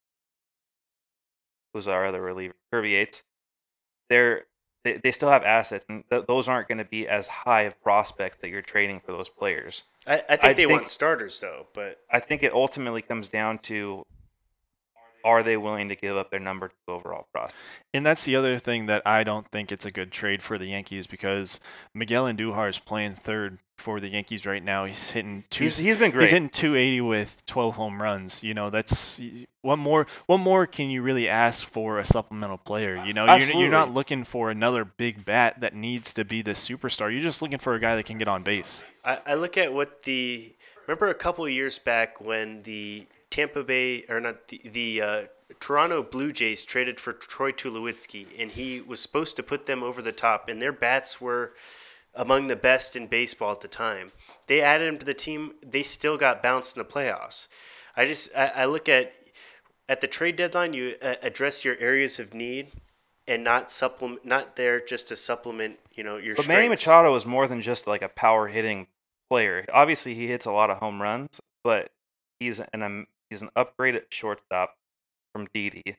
who's our other reliever, Kirby Yates. They're they, they still have assets, and th- those aren't going to be as high of prospects that you're trading for those players. I, I think I they think- want starters though, but I think it ultimately comes down to are they willing to give up their number two overall prospect? And that's the other thing that I don't think it's a good trade for the Yankees because Miguel Andujar is playing third for the Yankees right now. He's hitting two. He's, he's been great. He's hitting two eighty with twelve home runs. You know, that's what more. What more can you really ask for a supplemental player? You know, you're, Absolutely. you're not looking for another big bat that needs to be the superstar. You're just looking for a guy that can get on base. I, I look at what the remember a couple of years back when the Tampa Bay or not the the uh, Toronto Blue Jays traded for Troy Tulowitzki, and he was supposed to put them over the top, and their bats were among the best in baseball at the time. They added him to the team. They still got bounced in the playoffs. I just I, I look at at the trade deadline. You uh, address your areas of need, and not supplement. Not there just to supplement. You know your. But Manny strengths. Machado is more than just like a power hitting player. Obviously, he hits a lot of home runs, but he's an um, he's an upgraded shortstop from Didi,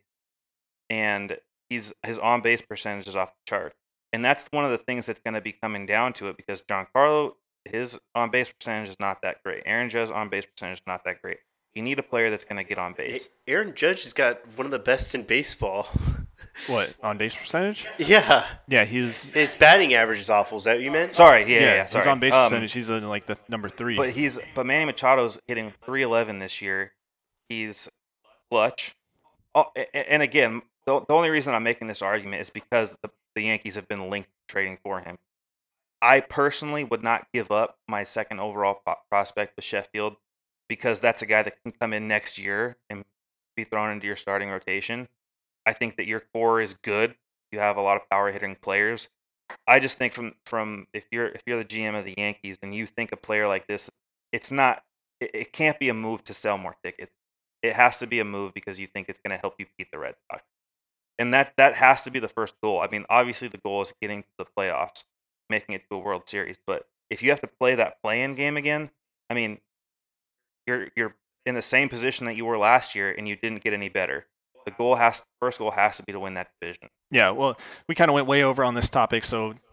and he's his on base percentage is off the chart. And that's one of the things that's going to be coming down to it because Giancarlo, his on base percentage is not that great. Aaron Judge's on base percentage is not that great. You need a player that's going to get on base. Aaron Judge has got one of the best in baseball. What on base percentage? yeah. Yeah, he's His batting average is awful. Is that what you meant? Sorry, yeah, yeah, yeah his sorry. on base Um, percentage. He's in like the number three. But he's but Manny Machado's hitting three eleven this year. He's clutch. Oh, a- a- and again, the, the only reason I'm making this argument is because the, the Yankees have been linked to trading for him. I personally would not give up my second overall pro- prospect with Sheffield because that's a guy that can come in next year and be thrown into your starting rotation. I think that your core is good. You have a lot of power hitting players. I just think from from if you're if you're the G M of the Yankees and you think a player like this, it's not it, it can't be a move to sell more tickets. It has to be a move because you think it's going to help you beat the Red Sox. And that that has to be the first goal. I mean, obviously the goal is getting to the playoffs, making it to a World Series, but if you have to play that play-in game again, I mean, you're you're in the same position that you were last year and you didn't get any better. The goal has first goal has to be to win that division. Yeah, well, we kind of went way over on this topic, so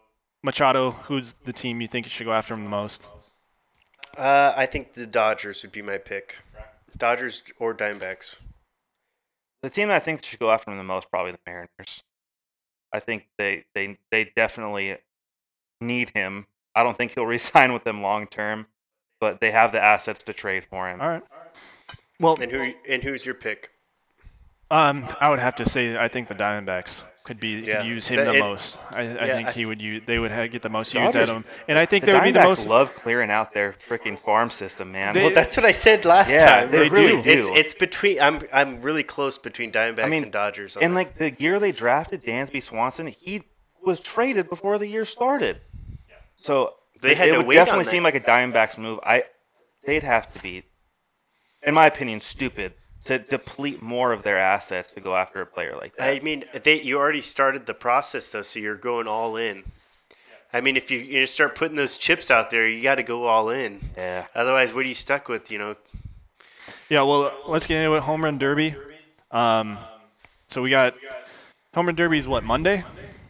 Machado, who's the team you think should go after him the most? Uh, I think the Dodgers would be my pick. Dodgers or Diamondbacks. The team that I think should go after him the most, probably the Mariners. I think they they, they definitely need him. I don't think he'll re-sign with them long term, but they have the assets to trade for him. All right. Well, And who and who's your pick? um, I would have to say I think the Diamondbacks could be Yeah. could use him That- the it- most. I, I yeah, think I- he would use. They would ha- get the most Dodgers- use out of him, and I think The they would be the Diamondbacks most. love clearing out their freaking farm system, man. They- Well, that's what I said last Yeah, time. they really do. It's it's between. I'm I'm really close between Diamondbacks I mean, and Dodgers. On and that. like the year they drafted Dansby Swanson, he was traded before the year started. So They it, had it to would wait on definitely that. seem like a Diamondbacks move. I they'd have to be, in my opinion, stupid to deplete more of their assets to go after a player like that. I mean, they you already started the process though, so you're going all in. I mean, if you, you start putting those chips out there, you got to go all in. yeah. Otherwise, what are you stuck with? You know, Yeah, well, let's get into it. Home run derby. Um, so we got home run derby is what, Monday?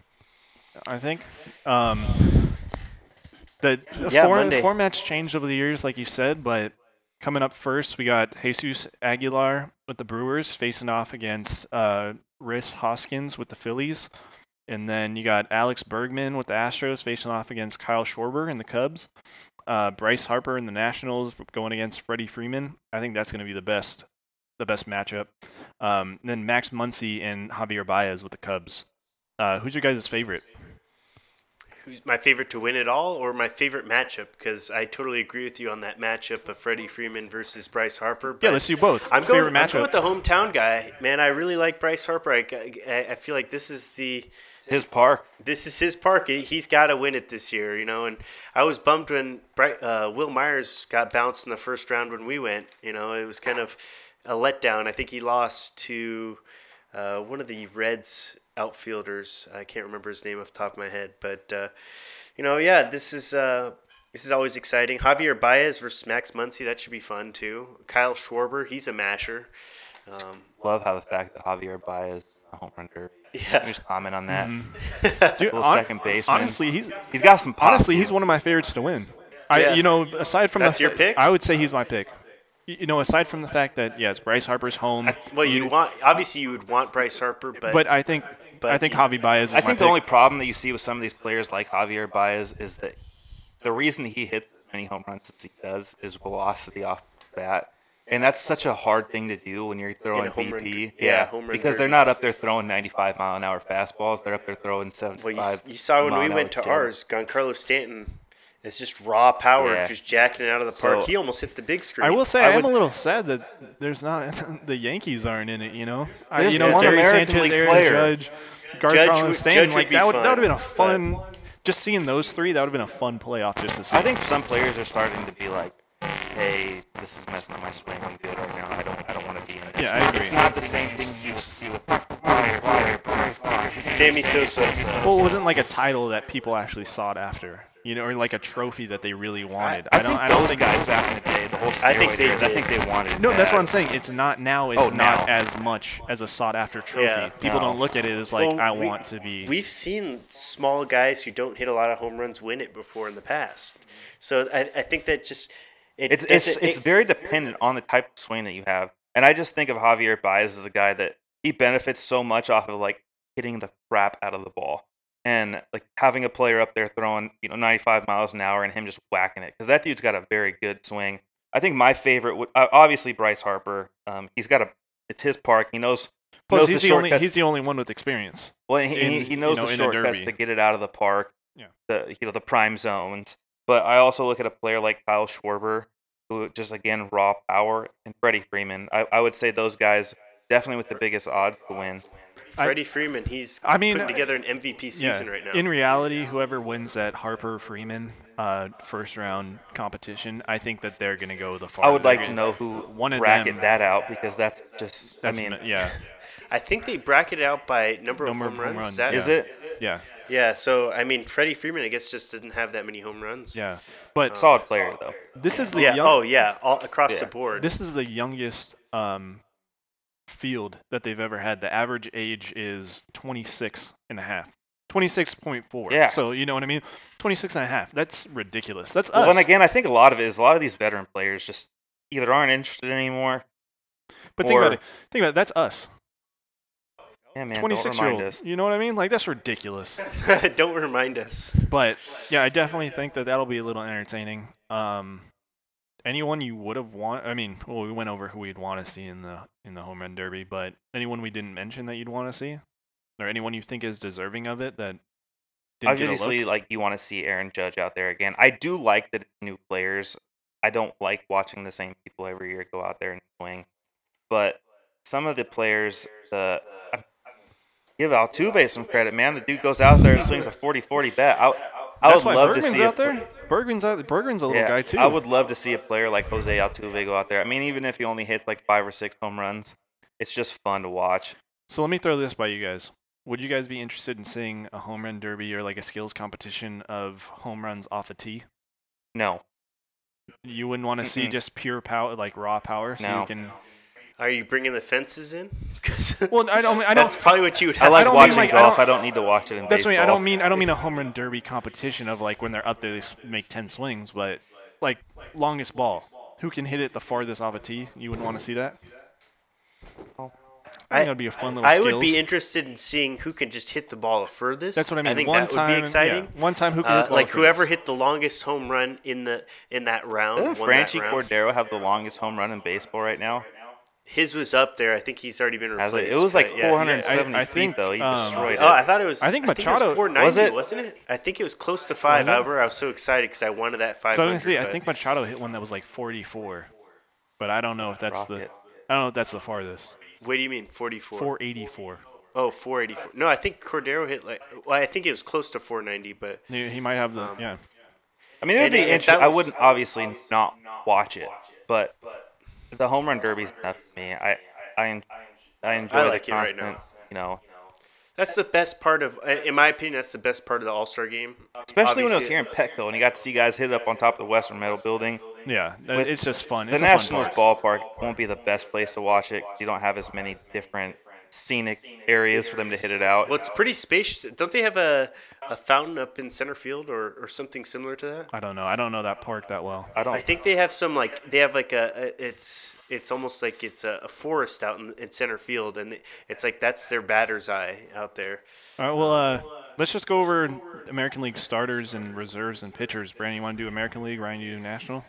I think. Um, the the Yeah, form, Monday. format's changed over the years, like you said, but coming up first, we got Jesus Aguilar with the Brewers facing off against uh, Rhys Hoskins with the Phillies. And then you got Alex Bergman with the Astros facing off against Kyle Schwarber and the Cubs. Uh, Bryce Harper and the Nationals going against Freddie Freeman. I think that's going to be the best, the best matchup. Um, and then Max Muncy and Javier Baez with the Cubs. Uh, who's your guys' favorite? who's my favorite to win it all, or my favorite matchup? Because I totally agree with you on that matchup of Freddie Freeman versus Bryce Harper. Yeah, but let's do both. I'm favorite going, I'm matchup. going with the hometown guy, man. I really like Bryce Harper. I, I, I feel like this is the His park. this is his park. He- He's got to win it this year, you know. And I was bummed when Bri- uh, Will Myers got bounced in the first round when we went. You know, it was kind of a letdown. I think he lost to uh, one of the Reds outfielders. I can't remember his name off the top of my head, but uh, you know, yeah, this is uh, this is always exciting. Javier Baez versus Max Muncy, that should be fun too. Kyle Schwarber, he's a masher. Um, Love how the fact that Javier Baez is a home run derby. yeah. Can you just comment on that? Dude, Little hon- second baseman. Honestly, he's He's got some pop. honestly he's one of my favorites to win. I, Yeah. you know, aside from That's the your fa- pick? I would say he's my pick. Y- You know, aside from the fact that yes, Bryce Harper's home. Well, you want obviously you would want Bryce Harper, but, but I think but I think you- Javi Baez is I my think the pick. only problem that you see with some of these players like Javier Baez is that the reason he hits as many home runs as he does is velocity off the bat. And that's such a hard thing to do when you're throwing In a home B run P. der- yeah, home run because they're derby. not up there throwing ninety-five mile an hour fastballs. They're up there throwing well, seventy-five. you, s- you saw when mile we an went to hour ours, Giancarlo Stanton. It's just raw power, Yeah. just jacking it out of the park. So- he almost hit the big screen. I will say I I, am would- a little sad that there's not the Yankees aren't in it. You know, I, There's you know, one Gary American Sanchez, League Aaron player. Judge, Judge Giancarlo would- Stanton. Judge Like would that be would that would have been a fun, fun. Just seeing those three, that would have been a fun playoff just to see. I think some players are starting to be like, "Hey, this is messing up my swing. I'm good right now. I don't, I don't want to be in it." Yeah, it's I not, agree. It's not the same things you see with player, player, player, Sammy Sosa. well, it wasn't like a title that people actually sought after. You know, or like a trophy that they really wanted. I, I don't. think I don't those think guys back in the day, the whole I think steroid they years, I did. think they wanted. it No, that's what bad. I'm saying. It's not now. It's Oh, not now. as much as a sought after trophy. Yeah. People No. don't look at it as like Well, I we- want to be. We've seen small guys who don't hit a lot of home runs win it before in the past. So I, I think that just it It's it's doesn't- it's it- very dependent on the type of swing that you have. And I just think of Javier Baez as a guy that he benefits so much off of like hitting the crap out of the ball. And like having a player up there throwing, you know, ninety-five miles an hour and him just whacking it, because that dude's got a very good swing. I think my favorite, would, uh, obviously Bryce Harper. Um, he's got a, it's his park. He knows. Plus, knows he's the the only shortcuts. he's the only one with experience. Well, he, in, he, he you knows know, the in a shortcuts derby. to get it out of the park. Yeah. The you know the prime zones. But I also look at a player like Kyle Schwarber, who just again raw power, and Freddie Freeman. I, I would say those guys definitely with the biggest odds to win. Freddie Freeman. He's I mean, putting together an M V P season yeah. right now. In reality, whoever wins that Harper Freeman uh, first round competition, I think that they're going to go the far. I would like they're to gonna- know who one of bracket them- that out, because that's just. That's I mean, yeah, I think they bracket it out by number, Number of of home home runs. runs, That- is yeah. it yeah, Yeah. So I mean, Freddie Freeman, I guess, just didn't have that many home runs. yeah. But solid player though? this is the Yeah. young, Oh yeah. All across the Yeah. board. this is the youngest um, field that they've ever had. The average age is twenty-six and a half. twenty-six point four. Yeah. So, you know what I mean? twenty-six and a half. That's ridiculous. That's Well, us. and again, I think a lot of it is a lot of these veteran players just either aren't interested anymore. but think about or- it. Think about it. That's us. Yeah, man, don't twenty-six year remind old. us. You know what I mean? Like, that's ridiculous. Don't remind us. But, yeah, I definitely think that that'll be a little entertaining. Um, anyone you would have want, I mean, well, we went over who we'd want to see in the in the home run derby, but anyone we didn't mention that you'd want to see? Or anyone you think is deserving of it that didn't get a Obviously, look? like you want to see Aaron Judge out there again. I do like that it's new players. I don't like watching the same people every year go out there and swing. But some of the players, the I give Altuve some credit, man. The dude goes out there and swings a forty forty bat. I, I That's would why love Bergman's to see out a, there. Bergman's out. Bergman's a little yeah, guy too. I would love to see a player like Jose Altuve go out there. I mean, even if he only hits like five or six home runs, it's just fun to watch. So let me throw this by you guys. Would you guys be interested in seeing a home run derby or like a skills competition of home runs off a tee? No, You wouldn't want to see Mm-mm. just pure power, like raw power, so No. you can. Are you bringing the fences in? 'Cause Well, I don't. I that's don't. probably what you would I have. like don't mean, watching like, I golf. don't- I don't need to watch it in That's what I mean. baseball. I don't mean. I don't mean a home run derby competition of like when they're up there they s- make ten swings, but like longest ball. Who can hit it the farthest off a tee? You wouldn't want to see that. I think that'd be a fun little I skills. would be interested in seeing who can just hit the ball the furthest. That's what I mean. I think one that time, would be exciting. Yeah, one time, who can Uh, hit the ball like the whoever furthest. hit the longest home run in the in that round. Doesn't won that Franchi round. Cordero have the longest home run in baseball right now? His was up there. I think he's already been Has replaced. it? It was like but yeah. four hundred seventy I- I feet think, though. He um, destroyed Oh, it. I thought it was. I think it Machado- was four ninety, Was it? wasn't it? I think it was close to five. Was it? However, I was so excited because I wanted that five So I, hundred. was gonna say, I but- think Machado hit one that was like forty-four, but I don't know if that's Rocket. the. I don't know if that's the farthest. What do you mean forty-four? four eighty-four. Oh, four eighty-four. No, I think Cordero hit like. Well, I think it was close to four ninety, but He, he might have the Um, yeah. I mean, it would And be if that interesting. I was- wouldn't obviously not watch it, but the home run derby's enough for me. I I, en- I enjoy I like the it right constant, now. you know, that's the best part of. In my opinion, that's the best part of the All Star game. especially when it was Obviously- here in Petco and you got to see guys hit it up on top of the Western Metal Building. Yeah, that- With it's just fun. The It's a fun Nationals park. ballpark won't be the best place to watch it. You don't have as many different scenic areas for them to hit it out. Well, it's pretty spacious. Don't they have a, a fountain up in center field or, or something similar to that? I don't know. I don't know that park that well. I don't. I think they have some like they have like a, a it's it's almost like it's a, a forest out in, in center field, and it's like that's their batter's eye out there. All right. Well, uh, let's just go over American League starters and reserves and pitchers. Brandon, you want to do American League? Ryan, you do National?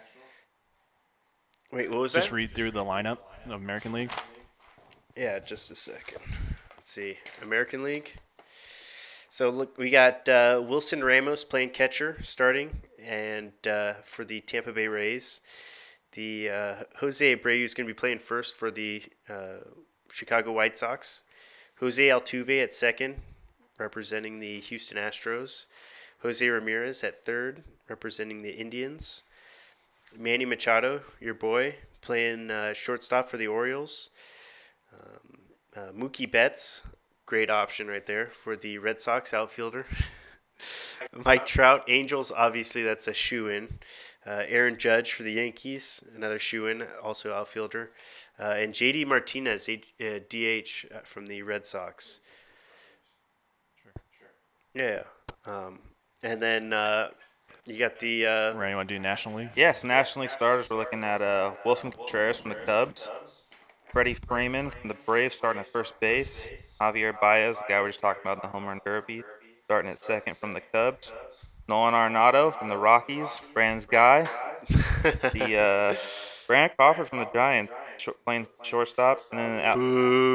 Wait, what was Just that? read through the lineup of American League. Yeah, just a second. Let's see. American League. So look, we got uh, Wilson Ramos playing catcher starting, and uh, for the Tampa Bay Rays, the uh, Jose Abreu is going to be playing first for the uh, Chicago White Sox. Jose Altuve at second, representing the Houston Astros. Jose Ramirez at third, representing the Indians. Manny Machado, your boy, playing uh, shortstop for the Orioles. Um, uh, Mookie Betts, great option right there for the Red Sox outfielder. Mike Trout, Angels, obviously that's a shoe-in. Uh, Aaron Judge for the Yankees, another shoe-in, also outfielder. Uh, and J D Martinez, uh, D H uh, from the Red Sox. Sure, sure. Yeah. Um, and then uh, you got the... Uh, Ryan, you want to do National League? Yes, National League starters. We're looking at uh, Wilson Contreras from the Cubs, Freddie Freeman from the Braves starting at first base, Javier Baez, the guy we were just talking about in the home run derby, starting at second from the Cubs, Nolan Arenado from the Rockies, Brandon's guy, the uh, Brandon Crawford from the Giants sh- playing shortstop, and then out-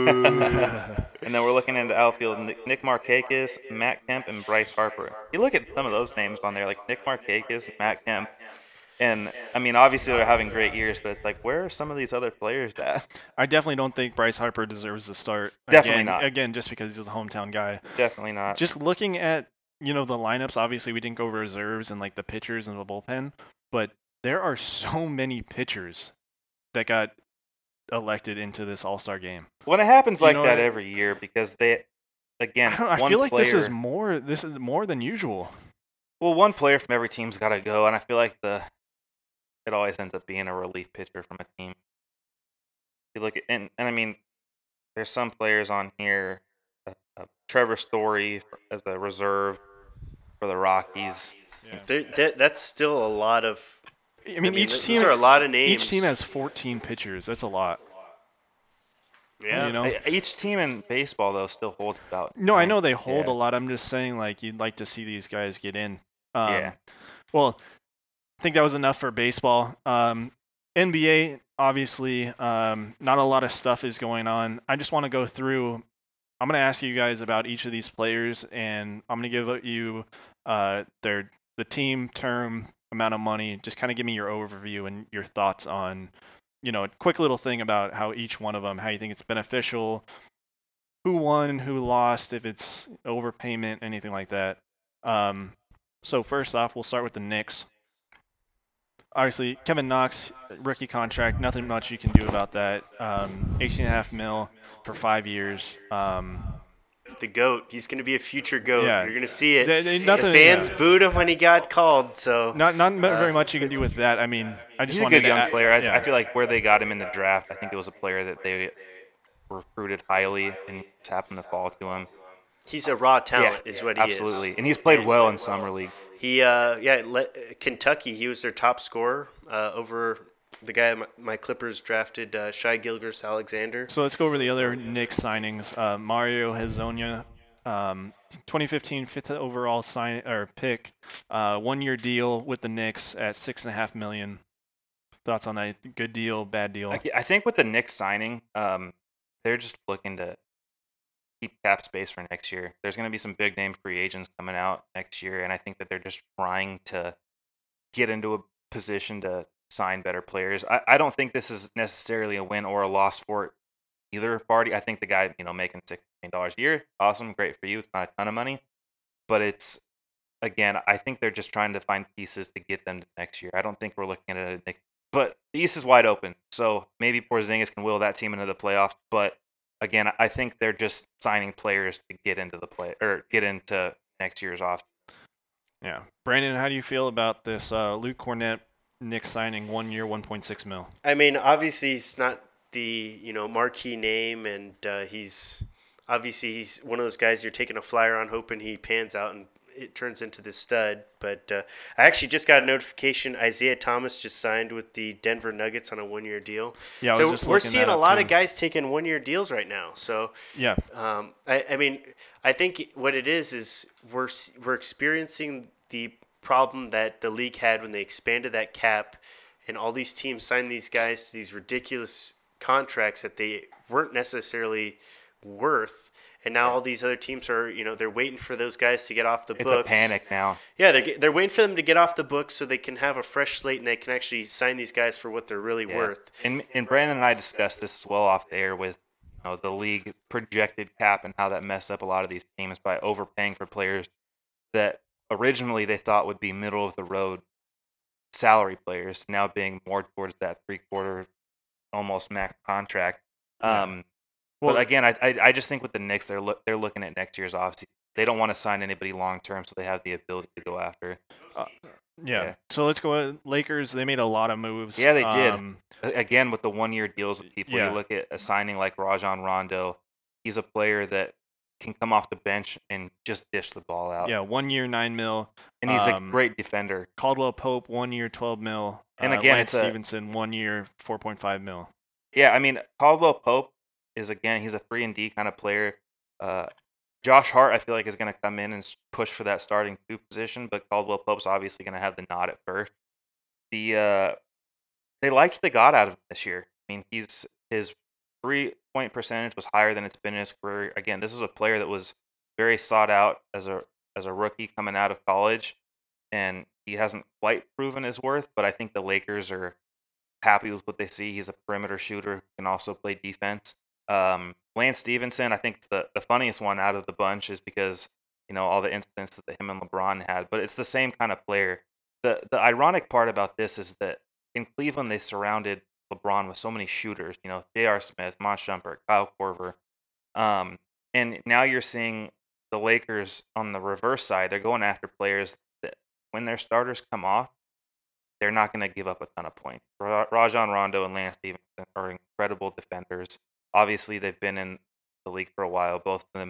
and then we're looking into outfield Nick, Nick Markakis, Matt Kemp, and Bryce Harper. You look at some of those names on there, like Nick Markakis, Matt Kemp. And, I mean, obviously they're having great years, but, like, where are some of these other players at? I definitely don't think Bryce Harper deserves the start. Definitely again, not. Again, just because he's a hometown guy. Definitely not. Just looking at, you know, the lineups, obviously we didn't go over reserves and, like, the pitchers and the bullpen, but there are so many pitchers that got elected into this All-Star game. When it happens You like know that what? every year, because they, again, I, don't, I one feel like player, this is more this is more than usual. well, one player from every team's got to go, and I feel like the it always ends up being a relief pitcher from a team. You look at, and, and I mean, there's some players on here, uh, uh, Trevor Story as the reserve for the Rockies. Yeah. There, that, that's still a lot of. I mean, each those team are a lot of names. Each team has fourteen pitchers. That's a lot. Yeah. You know? E- Each team in baseball though still holds about. No, I nine- know they hold yeah. a lot. I'm just saying, like, you'd like to see these guys get in. Um, Yeah. Well, I think that was enough for baseball. Um, N B A, obviously, um, not a lot of stuff is going on. I just want to go through. I'm going to ask you guys about each of these players, and I'm going to give you uh, their the team, term, amount of money. Just kind of give me your overview and your thoughts on, you know, a quick little thing about how each one of them, how you think it's beneficial, who won, who lost, if it's overpayment, anything like that. Um, so first off, we'll start with the Knicks. Obviously, Kevin Knox, rookie contract, nothing much you can do about that. Um, eighteen and a half mil for five years. Um, The GOAT. He's going to be a future GOAT. Yeah. You're going to see it. They- they- the nothing- fans yeah. booed him when he got called. So not not Uh, very much you can do with that. I mean, I just He's a wanted good to young add- player. I, yeah. I feel like where they got him in the draft, I think it was a player that they recruited highly and just happened to fall to him. he's a raw talent, is what he absolutely. is. And he's played well in summer league. He, uh, yeah, le- Kentucky. He was their top scorer uh, over the guy my, my Clippers drafted, uh, Shai Gilgeous-Alexander. So let's go over the other Knicks signings. Uh, Mario Hezonja, um, twenty fifteen fifth overall sign or pick, uh, one year deal with the Knicks at six and a half million. Thoughts on that? Good deal, bad deal? I, I think with the Knicks signing, um, they're just looking to keep cap space for next year. There's going to be some big name free agents coming out next year, and I think that they're just trying to get into a position to sign better players. I, I don't think this is necessarily a win or a loss for either party. I think the guy, you know, making six million dollars a year, awesome, great for you. It's not a ton of money, but it's, again, I think they're just trying to find pieces to get them to next year. I don't think we're looking at it. Next, but the East is wide open, so maybe Porzingis can will that team into the playoffs. But again, I think they're just signing players to get into the play or get into next year's off. Yeah. Brandon, how do you feel about this uh, Luke Cornett Knicks signing one year, one point six mil? I mean, obviously he's not the you know marquee name, and uh, he's obviously he's one of those guys you're taking a flyer on, hoping he pans out and it turns into this stud. But uh, I actually just got a notification Isaiah Thomas just signed with the Denver Nuggets on a one-year deal. Yeah, I so was just we're looking seeing that a up lot too. of guys taking one-year deals right now. So Yeah. um, I, I mean, I think what it is is we're s- we're experiencing the problem that the league had when they expanded that cap, and all these teams signed these guys to these ridiculous contracts that they weren't necessarily worth. And now all these other teams are, you know, they're waiting for those guys to get off the It's books. a panic now. Yeah, they're they're waiting for them to get off the books so they can have a fresh slate and they can actually sign these guys for what they're really Yeah. worth. And and Brandon and I discussed this as well off the air with, you know, the league projected cap and how that messed up a lot of these teams by overpaying for players that originally they thought would be middle of the road salary players, now being more towards that three quarter, almost max contract. Yeah. Um, Well, but again, I, I I just think with the Knicks, they're look they're looking at next year's offseason. They don't want to sign anybody long term, so they have the ability to go after. yeah. yeah. So let's go. Lakers, they made a lot of moves. Yeah, they did. Um, A- Again, with the one year deals with people, Yeah. you look at a signing like Rajon Rondo. He's a player that can come off the bench and just dish the ball out. yeah, one year, nine mil. And he's um, a great defender. Caldwell Pope, one year, twelve mil. And Uh, again, Lance it's a- Stevenson, one year, four point five mil. Yeah, I mean, Caldwell Pope is, again, he's a three and D kind of player. Uh, Josh Hart, I feel like, is going to come in and s- push for that starting two position, but Caldwell Pope's obviously going to have the nod at first. The uh, They liked what they got out of him this year. I mean, he's his three point percentage was higher than it's been in his career. Again, this is a player that was very sought out as a as a rookie coming out of college, and he hasn't quite proven his worth. But I think the Lakers are happy with what they see. He's a perimeter shooter who can also play defense. Um, Lance Stevenson, I think the the funniest one out of the bunch is because, you know, all the incidents that him and LeBron had, but it's the same kind of player. The the ironic part about this is that in Cleveland they surrounded LeBron with so many shooters, you know, J R. Smith, Mont Shumpert, Kyle Korver. Um, and now you're seeing the Lakers on the reverse side. They're going after players that when their starters come off, they're not going to give up a ton of points. Ra- Rajon Rondo and Lance Stevenson are incredible defenders. Obviously, they've been in the league for a while. Both of them have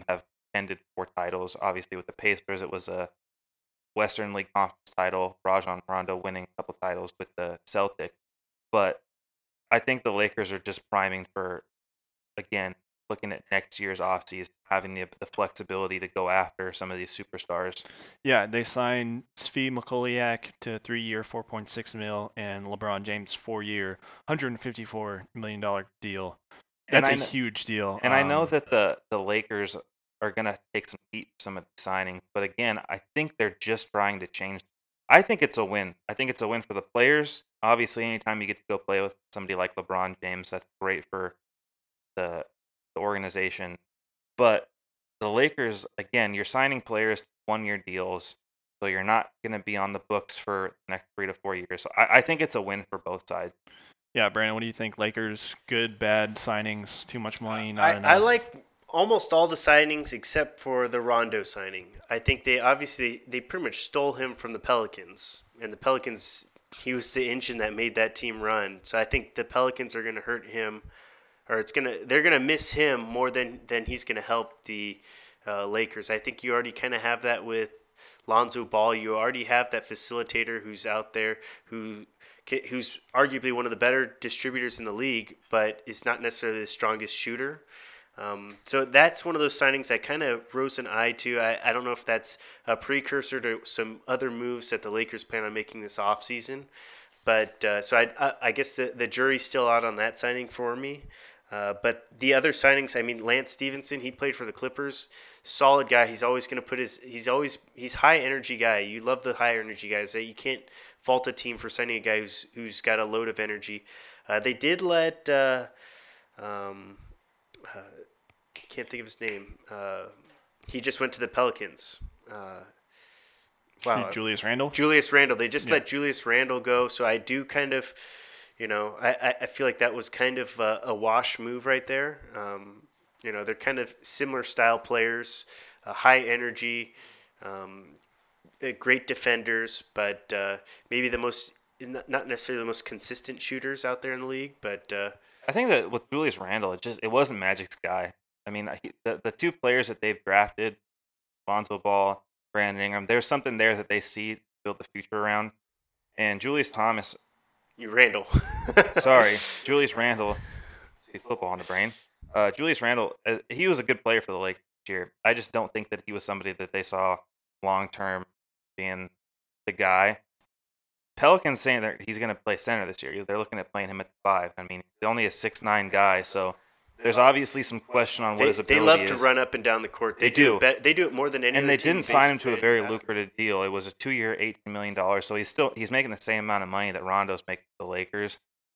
contended for titles. Obviously, with the Pacers, it was a Western League Conference title. Rajon Rondo winning a couple titles with the Celtics. But I think the Lakers are just priming for, again, looking at next year's offseason, having the the flexibility to go after some of these superstars. Yeah, they signed Svi Mikoliak to a three-year, four point six mil, and LeBron James four-year, one hundred fifty-four million dollars deal. That's a kn- huge deal. And I know Um, that the, the Lakers are going to take some heat for some of the signings, but again, I think they're just trying to change. I think it's a win. I think it's a win for the players. Obviously, anytime you get to go play with somebody like LeBron James, that's great for the, the organization. But the Lakers, again, you're signing players to one-year deals, so you're not going to be on the books for the next three to four years. So I, I think it's a win for both sides. yeah, Brandon, what do you think? Lakers, good, bad signings, too much money, not I, enough? I like almost all the signings except for the Rondo signing. I think they obviously they pretty much stole him from the Pelicans, and the Pelicans he was the engine that made that team run. So I think the Pelicans are going to hurt him, or it's gonna they're going to miss him more than than he's going to help the uh, Lakers. I think you already kind of have that with Lonzo Ball. You already have that facilitator who's out there who. who's arguably one of the better distributors in the league, but is not necessarily the strongest shooter. Um, so that's one of those signings I kind of rose an eye to. I, I don't know if that's a precursor to some other moves that the Lakers plan on making this offseason. But uh, so I, I, I guess the, the jury's still out on that signing for me. Uh, but the other signings, I mean, Lance Stevenson, he played for the Clippers. Solid guy. He's always going to put his, he's always, he's high energy guy. You love the high energy guys. You can't fault a team for signing a guy who's, who's got a load of energy. Uh, they did let, uh, um, uh, can't think of his name. Uh, he just went to the Pelicans. Uh, wow. Julius Randle? Julius Randle. They just Yeah. let Julius Randle go. So I do kind of, you know, I, I feel like that was kind of a, a wash move right there. Um, you know, they're kind of similar style players, uh, high energy, um, uh, great defenders, but uh, maybe the most, not necessarily the most consistent shooters out there in the league. But uh, I think that with Julius Randle, it just it wasn't Magic's guy. I mean, he, the the two players that they've drafted, Lonzo Ball, Brandon Ingram, there's something there that they see to build the future around. And Julius Thomas, you Randle. sorry, Julius Randle, see football on the brain. Uh, Julius Randle, uh, he was a good player for the Lakers this year. I just don't think that he was somebody that they saw long term being the guy. Pelicans saying that he's going to play center this year. They're looking at playing him at five. I mean, he's only a six nine guy, so there's obviously some question on what They, his ability they love is. to run up and down the court. They, They do. It be- they do it more than any And other they team didn't in sign him to a base- very basketball. lucrative deal. It was a two-year, eighteen million dollars. So he's still he's making the same amount of money that Rondo's making with the Lakers.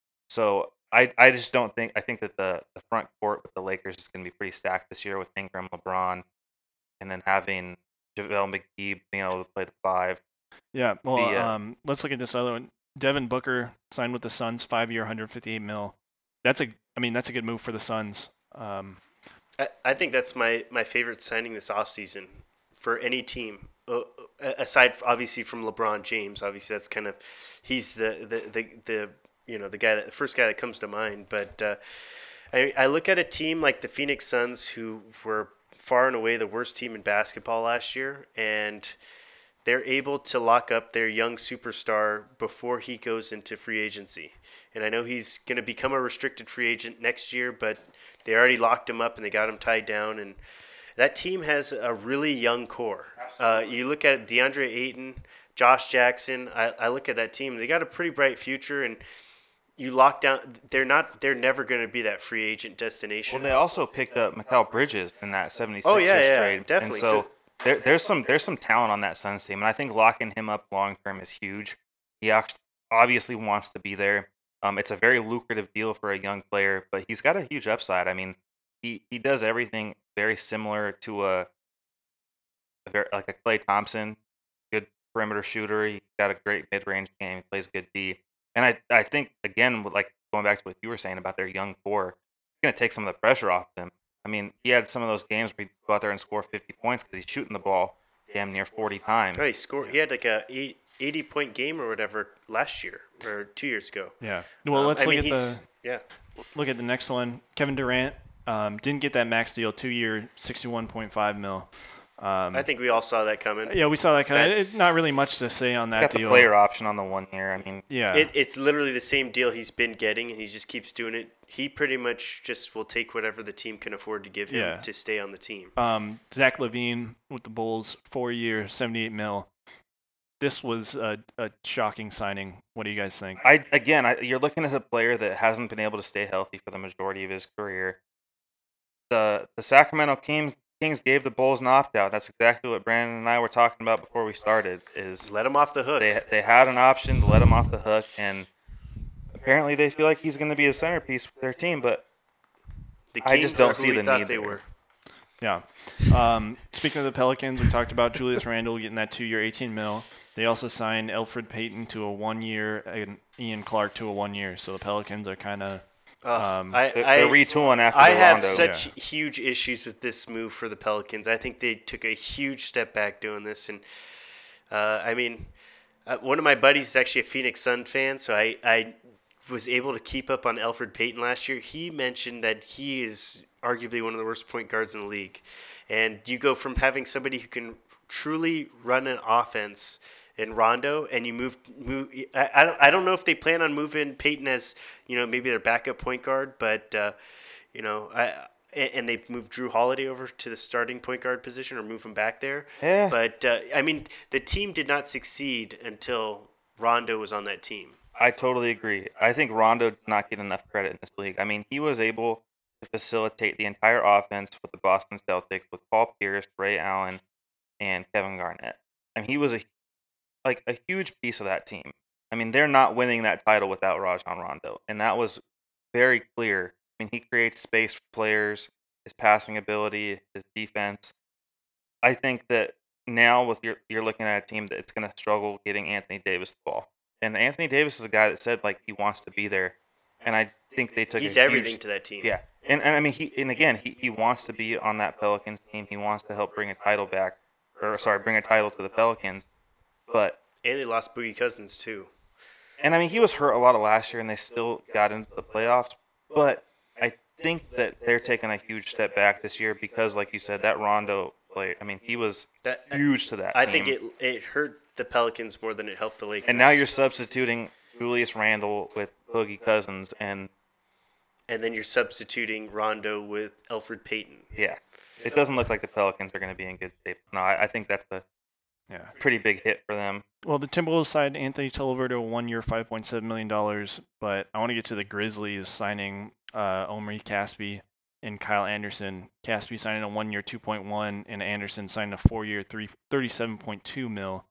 So I I just don't think I think that the, the front court with the Lakers is going to be pretty stacked this year with Ingram, LeBron, and then having JaVale McGee being able to play the five. Yeah, well, The, uh, um, let's look at this other one. Devin Booker signed with the Suns, five-year, one hundred fifty-eight mil. That's a, I mean, that's a good move for the Suns. Um, I, I think that's my, my favorite signing this offseason for any team, uh, aside obviously from LeBron James. Obviously, that's kind of he's the the, the, the you know the guy that the first guy that comes to mind. But uh, I I look at a team like the Phoenix Suns, who were far and away the worst team in basketball last year, and they're able to lock up their young superstar before he goes into free agency. And I know he's going to become a restricted free agent next year, but they already locked him up and they got him tied down. And that team has a really young core. Uh, you look at DeAndre Ayton, Josh Jackson. I, I look at that team. They got a pretty bright future, and you lock down. They're not. They're never going to be that free agent destination. Well, they also picked up Mikal Bridges in that seventy-sixers Oh, yeah, yeah, trade. definitely. And so, So- there, there's some there's some talent on that Suns team, and I think locking him up long term is huge. He act- obviously wants to be there. Um, it's a very lucrative deal for a young player, but he's got a huge upside. I mean, he, he does everything very similar to a, a very, like a Klay Thompson, good perimeter shooter. He's got a great mid range game. He plays good D. And I I think again, with like going back to what you were saying about their young core, it's gonna take some of the pressure off them. I mean, he had some of those games where he'd go out there and score fifty points because he's shooting the ball damn near forty times. Oh, he scored. He had like a eight, eighty point game or whatever last year or two years ago. yeah. Well, Um, let's I look mean, at the he's- yeah. look at the next one. Kevin Durant, Um, didn't get that max deal, two-year, sixty-one point five mil. Um, I think we all saw that coming. yeah, we saw that kind of. That's- It's not really much to say on that Got deal. the player option on the one year. I mean, Yeah. It, it's literally the same deal he's been getting, and he just keeps doing it. He pretty much just will take whatever the team can afford to give him Yeah. to stay on the team. Um, Zach Levine with the Bulls, four-year, seventy-eight mil. This was a, a shocking signing. What do you guys think? I again, I, you're looking at a player that hasn't been able to stay healthy for the majority of his career. The the Sacramento Kings Kings gave the Bulls an opt out. That's exactly what Brandon and I were talking about before we started. Is Let him off the hook. they they had an option to let him off the hook, and apparently they feel like he's going to be a centerpiece for their team. But the I Kings just don't are who see we the thought need they there. were. Yeah. Um, speaking of the Pelicans, we talked about Julius Randle getting that two-year, eighteen mil. They also signed Elfrid Payton to a one-year and Ian Clark to a one-year. So the Pelicans are kind of. Uh, Um, I, they're, I, they're retooling after I the have Rondo. such Yeah. huge issues with this move for the Pelicans. I think they took a huge step back doing this, and uh, I mean, uh, one of my buddies is actually a Phoenix Sun fan, so I, I was able to keep up on Elfrid Payton last year. He mentioned that he is arguably one of the worst point guards in the league, and you go from having somebody who can truly run an offense in Rondo, and you move move. I, I don't I don't know if they plan on moving Peyton as, you know, maybe their backup point guard, but uh, you know, I and and they moved Drew Holiday over to the starting point guard position or move him back there. Yeah. But uh, I mean, the team did not succeed until Rondo was on that team. I totally agree. I think Rondo does not get enough credit in this league. I mean, he was able to facilitate the entire offense with the Boston Celtics with Paul Pierce, Ray Allen, and Kevin Garnett. I mean, he was a like a huge piece of that team. I mean, they're not winning that title without Rajon Rondo, and that was very clear. I mean, he creates space for players, his passing ability, his defense. I think that now with your, you're looking at a team that it's going to struggle getting Anthony Davis the ball. And Anthony Davis is a guy that said like he wants to be there, and I think they took He's a everything huge, to that team. yeah. And and I mean he and again he, he wants to be on that Pelicans team. He wants to help bring a title back, or sorry, bring a title to the Pelicans. But And they lost Boogie Cousins too. and I mean he was hurt a lot of last year, and they still got into the playoffs. But I think that they're taking a huge step back this year because, like you said, that Rondo player. I mean he was That huge to that I team. think it it hurt the Pelicans more than it helped the Lakers. And now you're substituting Julius Randle with Boogie Cousins, and and then you're substituting Rondo with Elfrid Payton. yeah, it doesn't look like the Pelicans are going to be in good shape. No, I, I think that's a Yeah. pretty big hit for them. Well, the Timberwolves signed Anthony Tolliver to a one-year, five point seven million dollars, but I want to get to the Grizzlies signing uh, Omri Caspi and Kyle Anderson. Caspi signing a one-year, two point one, and Anderson signing a four-year, three thirty-seven point two mil.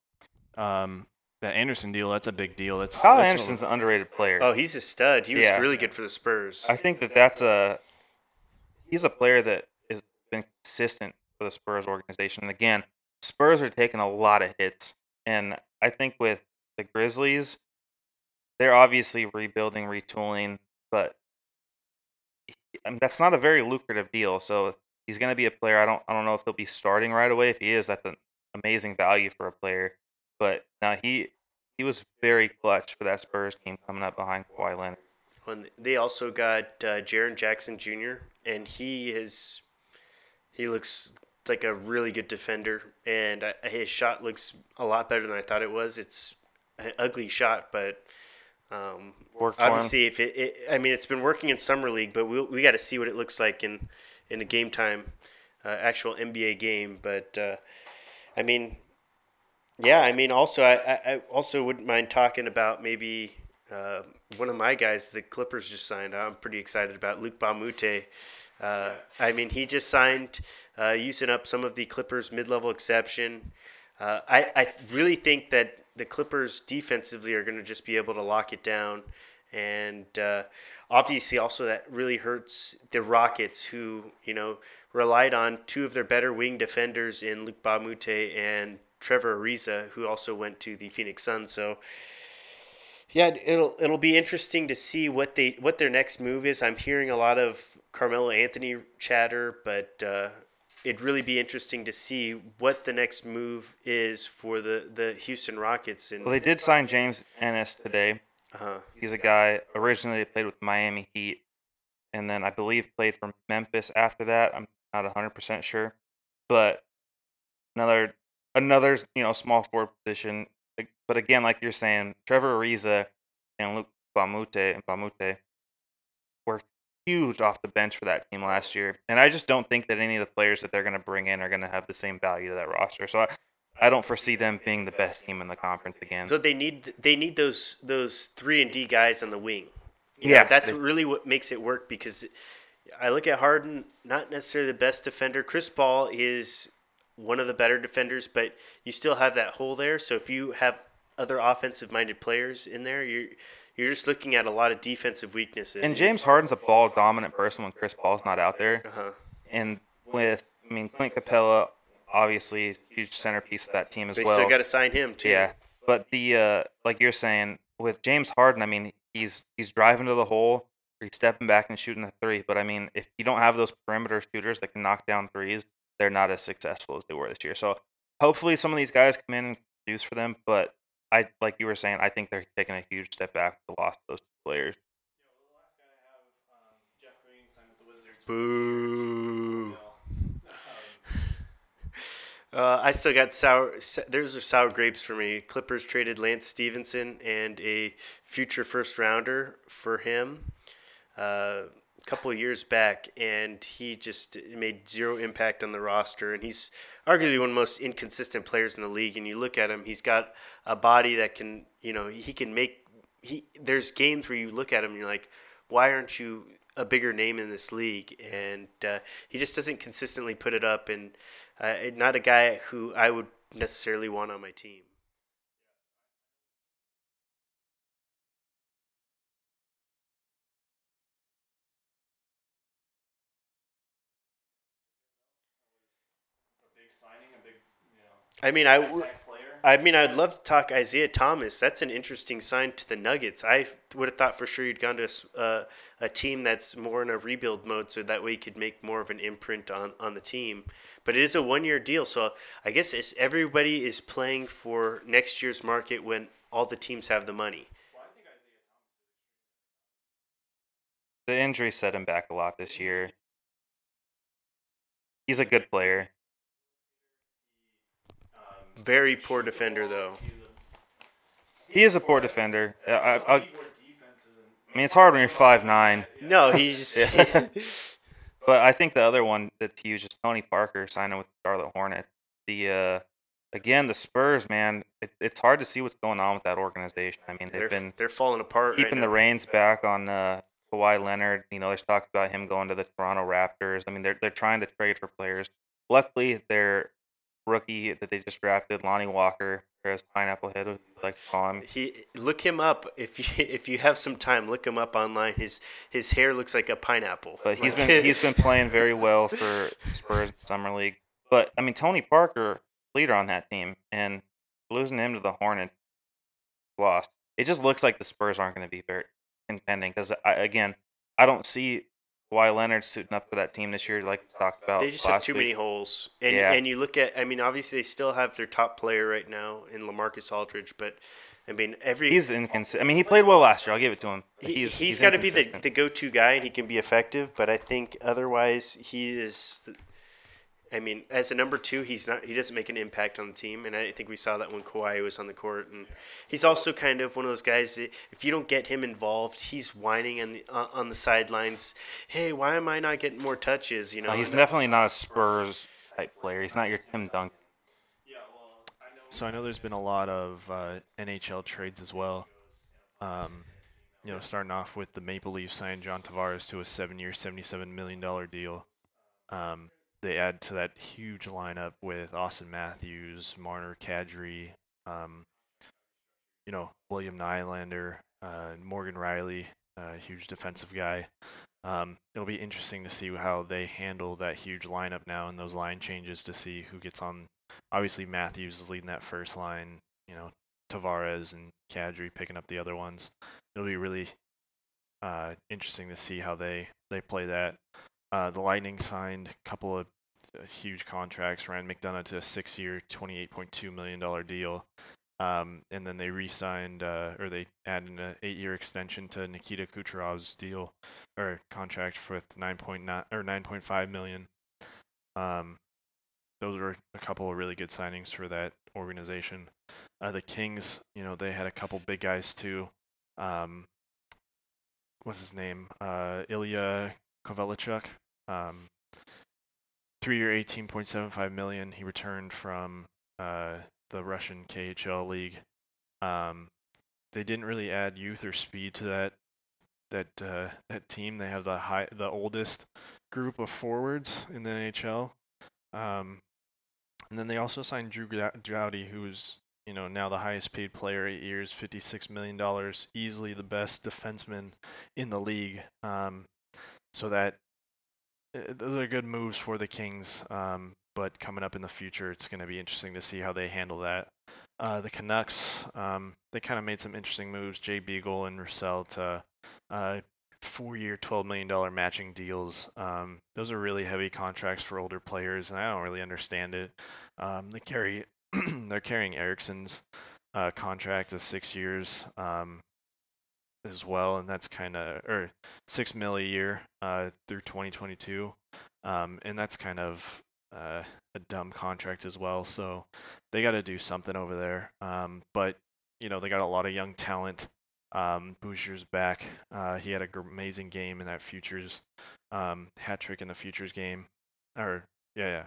Um, that Anderson deal, that's a big deal. That's Kyle that's Anderson's an underrated player. Oh, he's a stud. He was Yeah. really good for the Spurs. I think that that's a he's a player that has been consistent for the Spurs organization. And again, Spurs are taking a lot of hits, and I think with the Grizzlies, they're obviously rebuilding, retooling, but I mean, that's not a very lucrative deal. So he's going to be a player. I don't I don't know if he'll be starting right away. If he is, that's an amazing value for a player. But now he he was very clutch for that Spurs team coming up behind Kawhi Leonard. And they also got uh, Jaren Jackson Junior and he is he looks like a really good defender, and I, his shot looks a lot better than I thought it was. It's an ugly shot, but um, Worked for him. obviously, if it, it, I mean, it's been working in summer league, but we we got to see what it looks like in in a game time, uh, actual N B A game. But uh, I mean, yeah, I mean, also I, I I also wouldn't mind talking about maybe. Uh, one of my guys, the Clippers just signed. I'm pretty excited about Luke Bamute. Uh, I mean, he just signed, uh, using up some of the Clippers' mid-level exception. Uh, I, I really think that the Clippers defensively are going to just be able to lock it down. And uh, obviously also that really hurts the Rockets, who, you know, relied on two of their better wing defenders in Luke Bamute and Trevor Ariza, who also went to the Phoenix Suns. So, yeah, it'll it'll be interesting to see what they what their next move is. I'm hearing a lot of Carmelo Anthony chatter, but uh, it'd really be interesting to see what the next move is for the, the Houston Rockets. And Well, they did sign James Ennis today. uh, He's a guy originally that played with Miami Heat, and then I believe played for Memphis after that. I'm not one hundred percent sure, but another another you know small forward position. Like- But again, like you're saying, Trevor Ariza and Luke Bamute and Bamute were huge off the bench for that team last year, and I just don't think that any of the players that they're going to bring in are going to have the same value to that roster. So I, I don't foresee them being the best team in the conference again. So they need they need those those three and D guys on the wing. You Yeah, know, that's they- really what makes it work, because I look at Harden, not necessarily the best defender. Chris Paul is one of the better defenders, but you still have that hole there. So if you have other offensive-minded players in there, you're you're just looking at a lot of defensive weaknesses. And James Harden's a ball dominant person when Chris Paul's not out there. Uh-huh. And with, I mean, Clint Capella, obviously, is a huge centerpiece of that team as They well. still got to sign him too. Yeah, but the uh, like you're saying with James Harden, I mean, he's he's driving to the hole, or he's stepping back and shooting a three. But I mean, if you don't have those perimeter shooters that can knock down threes, they're not as successful as they were this year. So hopefully, some of these guys come in and produce for them. But I, like you were saying, I think they're taking a huge step back with the loss of those two players. Boo. Uh, I still got sour. There's are sour grapes for me. Clippers traded Lance Stevenson and a future first rounder for him uh, a couple of years back, and he just made zero impact on the roster. And he's arguably one of the most inconsistent players in the league. And you look at him; he's got a body that can, you know, he can make. He there's games where you look at him and you're like, why aren't you a bigger name in this league? And uh, he just doesn't consistently put it up, and uh, not a guy who I would necessarily want on my team. I mean, I w- I mean, I'd love to talk Isaiah Thomas. That's an interesting sign to the Nuggets. I would have thought for sure you'd gone to a, s- uh, a team that's more in a rebuild mode, so that way you could make more of an imprint on, on the team. But it is a one-year deal, so I guess it's, everybody is playing for next year's market when all the teams have the money. The injury set him back a lot this year. He's a good player. Very poor defender, though. He is a poor defender. I, I, I, I mean, it's hard when you're five nine. No, he's just Yeah. But I think the other one that's huge is Tony Parker signing with the Charlotte Hornets. The uh, again, the Spurs, man, it, it's hard to see what's going on with that organization. I mean, they've they're been they're falling apart. keeping right the now. reins back on uh, Kawhi Leonard. You know, there's talk about him going to the Toronto Raptors. I mean, they're they're trying to trade for players. Luckily, their rookie that they just drafted, Lonnie Walker, or as Pineapple Head, would like to call him. He look him up if you if you have some time. Look him up online. His his hair looks like a pineapple. But he's Like- been he's been playing very well for Spurs Summer League. But I mean, Tony Parker, leader on that team, and losing him to the Hornets, lost. It just looks like the Spurs aren't going to be very contending because again, I don't see Kawhi Leonard suiting up for that team this year, like we talked about. They just have last too week. many holes. And Yeah. and you look at, I mean, obviously they still have their top player right now in LaMarcus Aldridge, but I mean, every He's inconsistent. I mean, he played well last year. I'll give it to him. he, He's he's got to be the, inconsistent. the go-to guy, and he can be effective. But I think otherwise, he is. the- I mean, as a number two, he's not. He doesn't make an impact on the team, and I think we saw that when Kawhi was on the court. And he's also kind of one of those guys that if you don't get him involved, he's whining on the uh, on the sidelines. Hey, why am I not getting more touches? You know, No, he's definitely not a Spurs type player. He's not your Tim Duncan. So I know there's been a lot of uh, N H L trades as well. Um, you know, starting off with the Maple Leafs signed John Tavares to a seven-year, seventy-seven million dollars deal. Um, they add to that huge lineup with Austin Matthews, Marner, Kadri, um, you know, William Nylander, uh, Morgan Riley, a huge defensive guy. Um, it'll be interesting to see how they handle that huge lineup now and those line changes to see who gets on. Obviously, Matthews is leading that first line. You know, Tavares and Kadri picking up the other ones. It'll be really uh, interesting to see how they, they play that. Uh, the Lightning signed a couple of uh, huge contracts. Ryan McDonough to a six-year, twenty-eight point two million dollars deal. Um, and then they re-signed, uh, or they added an eight-year extension to Nikita Kucherov's deal or contract with nine point nine or nine point five million. Um, those were a couple of really good signings for that organization. Uh, the Kings, you know, they had a couple big guys too. Um, what's his name? Uh, Ilya Kovalchuk. Um, three-year, eighteen point seven five million. He returned from uh, the Russian K H L league. Um, they didn't really add youth or speed to that that uh, that team. They have the high, the oldest group of forwards in the N H L. Um, and then they also signed Drew Doughty, who's you know now the highest paid player, eight years, fifty-six million dollars, easily the best defenseman in the league. Um, so that uh, those are good moves for the Kings. Um, but coming up in the future, it's going to be interesting to see how they handle that. Uh, the Canucks, um, they kind of made some interesting moves. Jay Beagle and Roussel to uh, four-year, twelve million dollars matching deals. Um, those are really heavy contracts for older players, and I don't really understand it. Um, they carry, they're carrying Ericsson's uh, contract of six years um, as well, and that's kind of or six mil a year uh, through twenty twenty-two, um, and that's kind of uh, a dumb contract as well. So they got to do something over there. Um, but you know they got a lot of young talent. Um, Boucher's back. Uh, he had an amazing game in that Futures um, hat trick in the Futures game. Or yeah,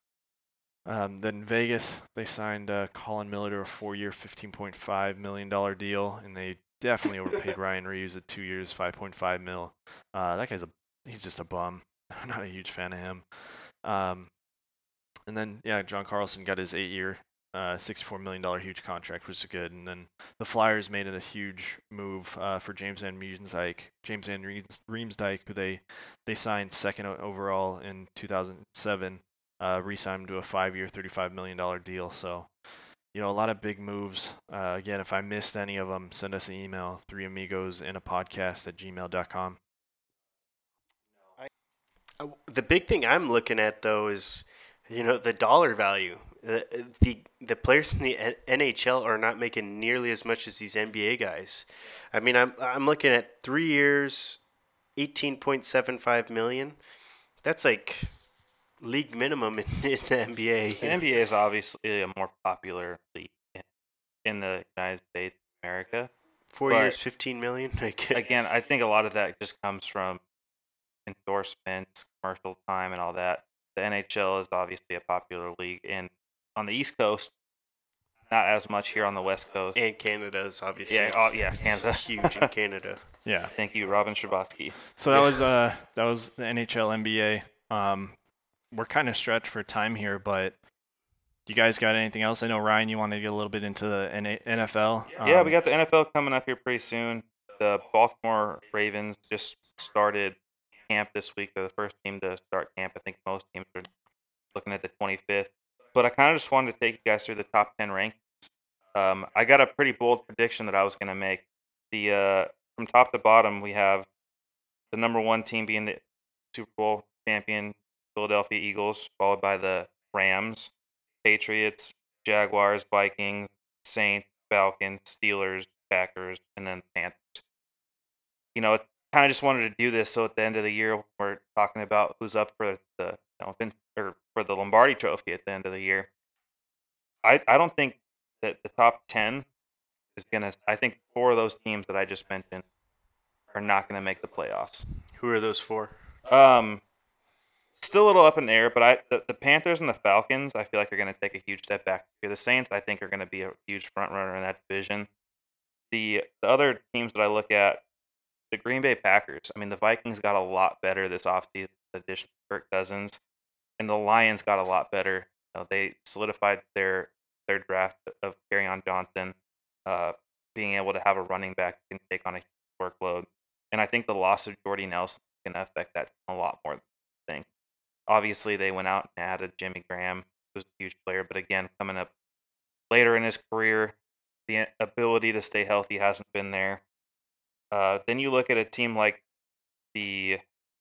yeah. Um, then Vegas, they signed uh, Colin Miller to a four-year, fifteen point five million dollar deal, and they definitely overpaid Ryan Reeves at two years, five point five mil. Uh, that guy's a he's just a bum. I'm not a huge fan of him. Um, and then yeah, John Carlson got his eight-year, uh, sixty-four million dollar huge contract, which is good. And then the Flyers made it a huge move uh, for James Van Riemsdyk, James Van Riemsdyk, who they they signed second overall in two thousand seven. Uh, re-signed him to a five-year, thirty-five million dollar deal. So, you know, a lot of big moves. Uh, again, if I missed any of them, send us an email, three amigos in a podcast at gmail dot com. Uh, The big thing I'm looking at though is, you know, the dollar value. The the, the players in the N- NHL are not making nearly as much as these N B A guys. I mean, I'm I'm looking at three years, eighteen point seven five million. That's like league minimum in, in the N B A. The N B A is obviously a more popular league in- in the United States of America. Four but- years, fifteen million. Like, Again, I think a lot of that just comes from endorsements, commercial time, and all that. The N H L is obviously a popular league, and on the East Coast, not as much here on the West Coast. and Canada's obviously. Yeah, oh, it's- yeah, it's Canada. huge in Canada. Yeah. Thank you, Robin Scherbatsky. So that was uh that was the N H L N B A. Um, we're kind of stretched for time here, but you guys got anything else? I know Ryan, you wanted to get a little bit into the N F L. Yeah, Um, we got the N F L coming up here pretty soon. The Baltimore Ravens just started camp this week. They're the first team to start camp. I think most teams are looking at the twenty-fifth. But I kind of just wanted to take you guys through the top ten rankings. Um, I got a pretty bold prediction that I was going to make. The uh, from top to bottom, we have the number one team being the Super Bowl champion Philadelphia Eagles, followed by the Rams, Patriots, Jaguars, Vikings, Saints, Falcons, Steelers, Packers, and then the Panthers. You know, kind of just wanted to do this so at the end of the year we're talking about who's up for the you know, or for the Lombardi Trophy at the end of the year. I I don't think that the top ten is gonna. I think four of those teams that I just mentioned are not gonna make the playoffs. Who are those for? Um, still a little up in the air, but I the, the Panthers and the Falcons I feel like are gonna take a huge step back here. The Saints I think are gonna be a huge front runner in that division. The the other teams that I look at, the Green Bay Packers. I mean, the Vikings got a lot better this offseason, with the addition of Kirk Cousins, and the Lions got a lot better. You know, they solidified their their draft of on Johnson, uh, being able to have a running back who can take on a huge workload. And I think the loss of Jordy Nelson is going to affect that a lot more than I think. Obviously, they went out and added Jimmy Graham, who's a huge player, but again, coming up later in his career, the ability to stay healthy hasn't been there. Uh, then you look at a team like the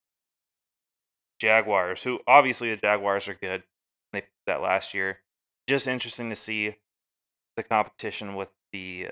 Jaguars, who obviously the Jaguars are good. They did that last year. Just interesting to see the competition with the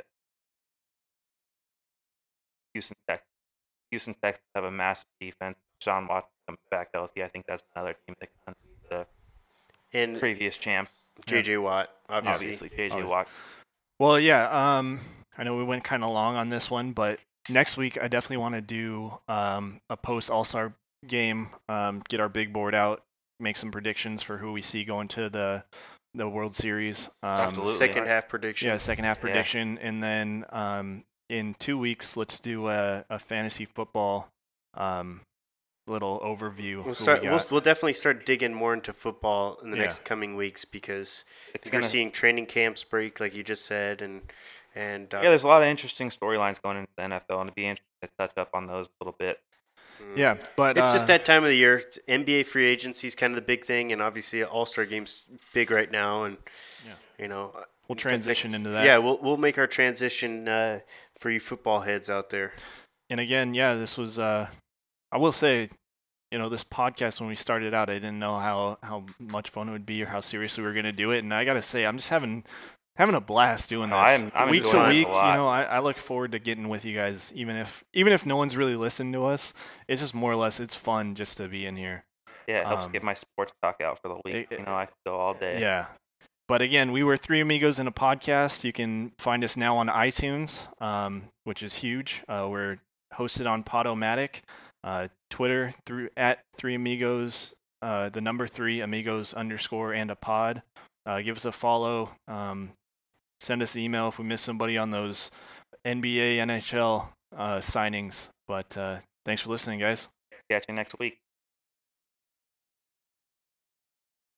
Houston Texans. Houston Texans have a massive defense. Sean Watson comes back healthy. I think that's another team that can beat the And previous champs. J J Watt, obviously. Obviously, J J Obviously. Watt. Well, yeah. Um, I know we went kind of long on this one, but next week I definitely want to do um, a post All Star game. Um, get our big board out, make some predictions for who we see going to the the World Series. Um, Absolutely. Second half prediction. Yeah, second half Yeah. prediction, and then um, in two weeks, let's do a, a fantasy football um, little overview. We'll who start. we We'll, got. we'll definitely start digging more into football in the Yeah. next coming weeks because It's we're gonna, seeing training camps break, like you just said, and and uh, yeah, there's a lot of interesting storylines going into the N F L, and it'd be interesting to touch up on those a little bit. mm. Yeah, but It's uh, just that time of the year. It's N B A free agency is kind of the big thing, and obviously All Star game's big right now, and Yeah. you know we'll transition into that. Yeah, we'll we'll make our transition uh, for you football heads out there. And again, yeah, this was. Uh, I will say, you know, this podcast when we started out, I didn't know how how much fun it would be or how seriously we were gonna do it, and I gotta say, I'm just having having a blast doing No, this. I'm- I'm week to enjoying this a week, you lot. know, I, I look forward to getting with you guys, even if even if no one's really listened to us. It's just more or less, it's fun just to be in here. Yeah, it helps Um, get my sports talk out for the week. it- you know, I could go all day. Yeah. But again, we were Three Amigos in a podcast. You can find us now on iTunes, um, which is huge. Uh, we're hosted on Podomatic, uh, Twitter through at Three Amigos, uh, the number three Amigos underscore and a pod. Uh, give us a follow. Um, send us an email if we miss somebody on those N B A, N H L uh, signings. But uh, thanks for listening, guys. Catch you next week.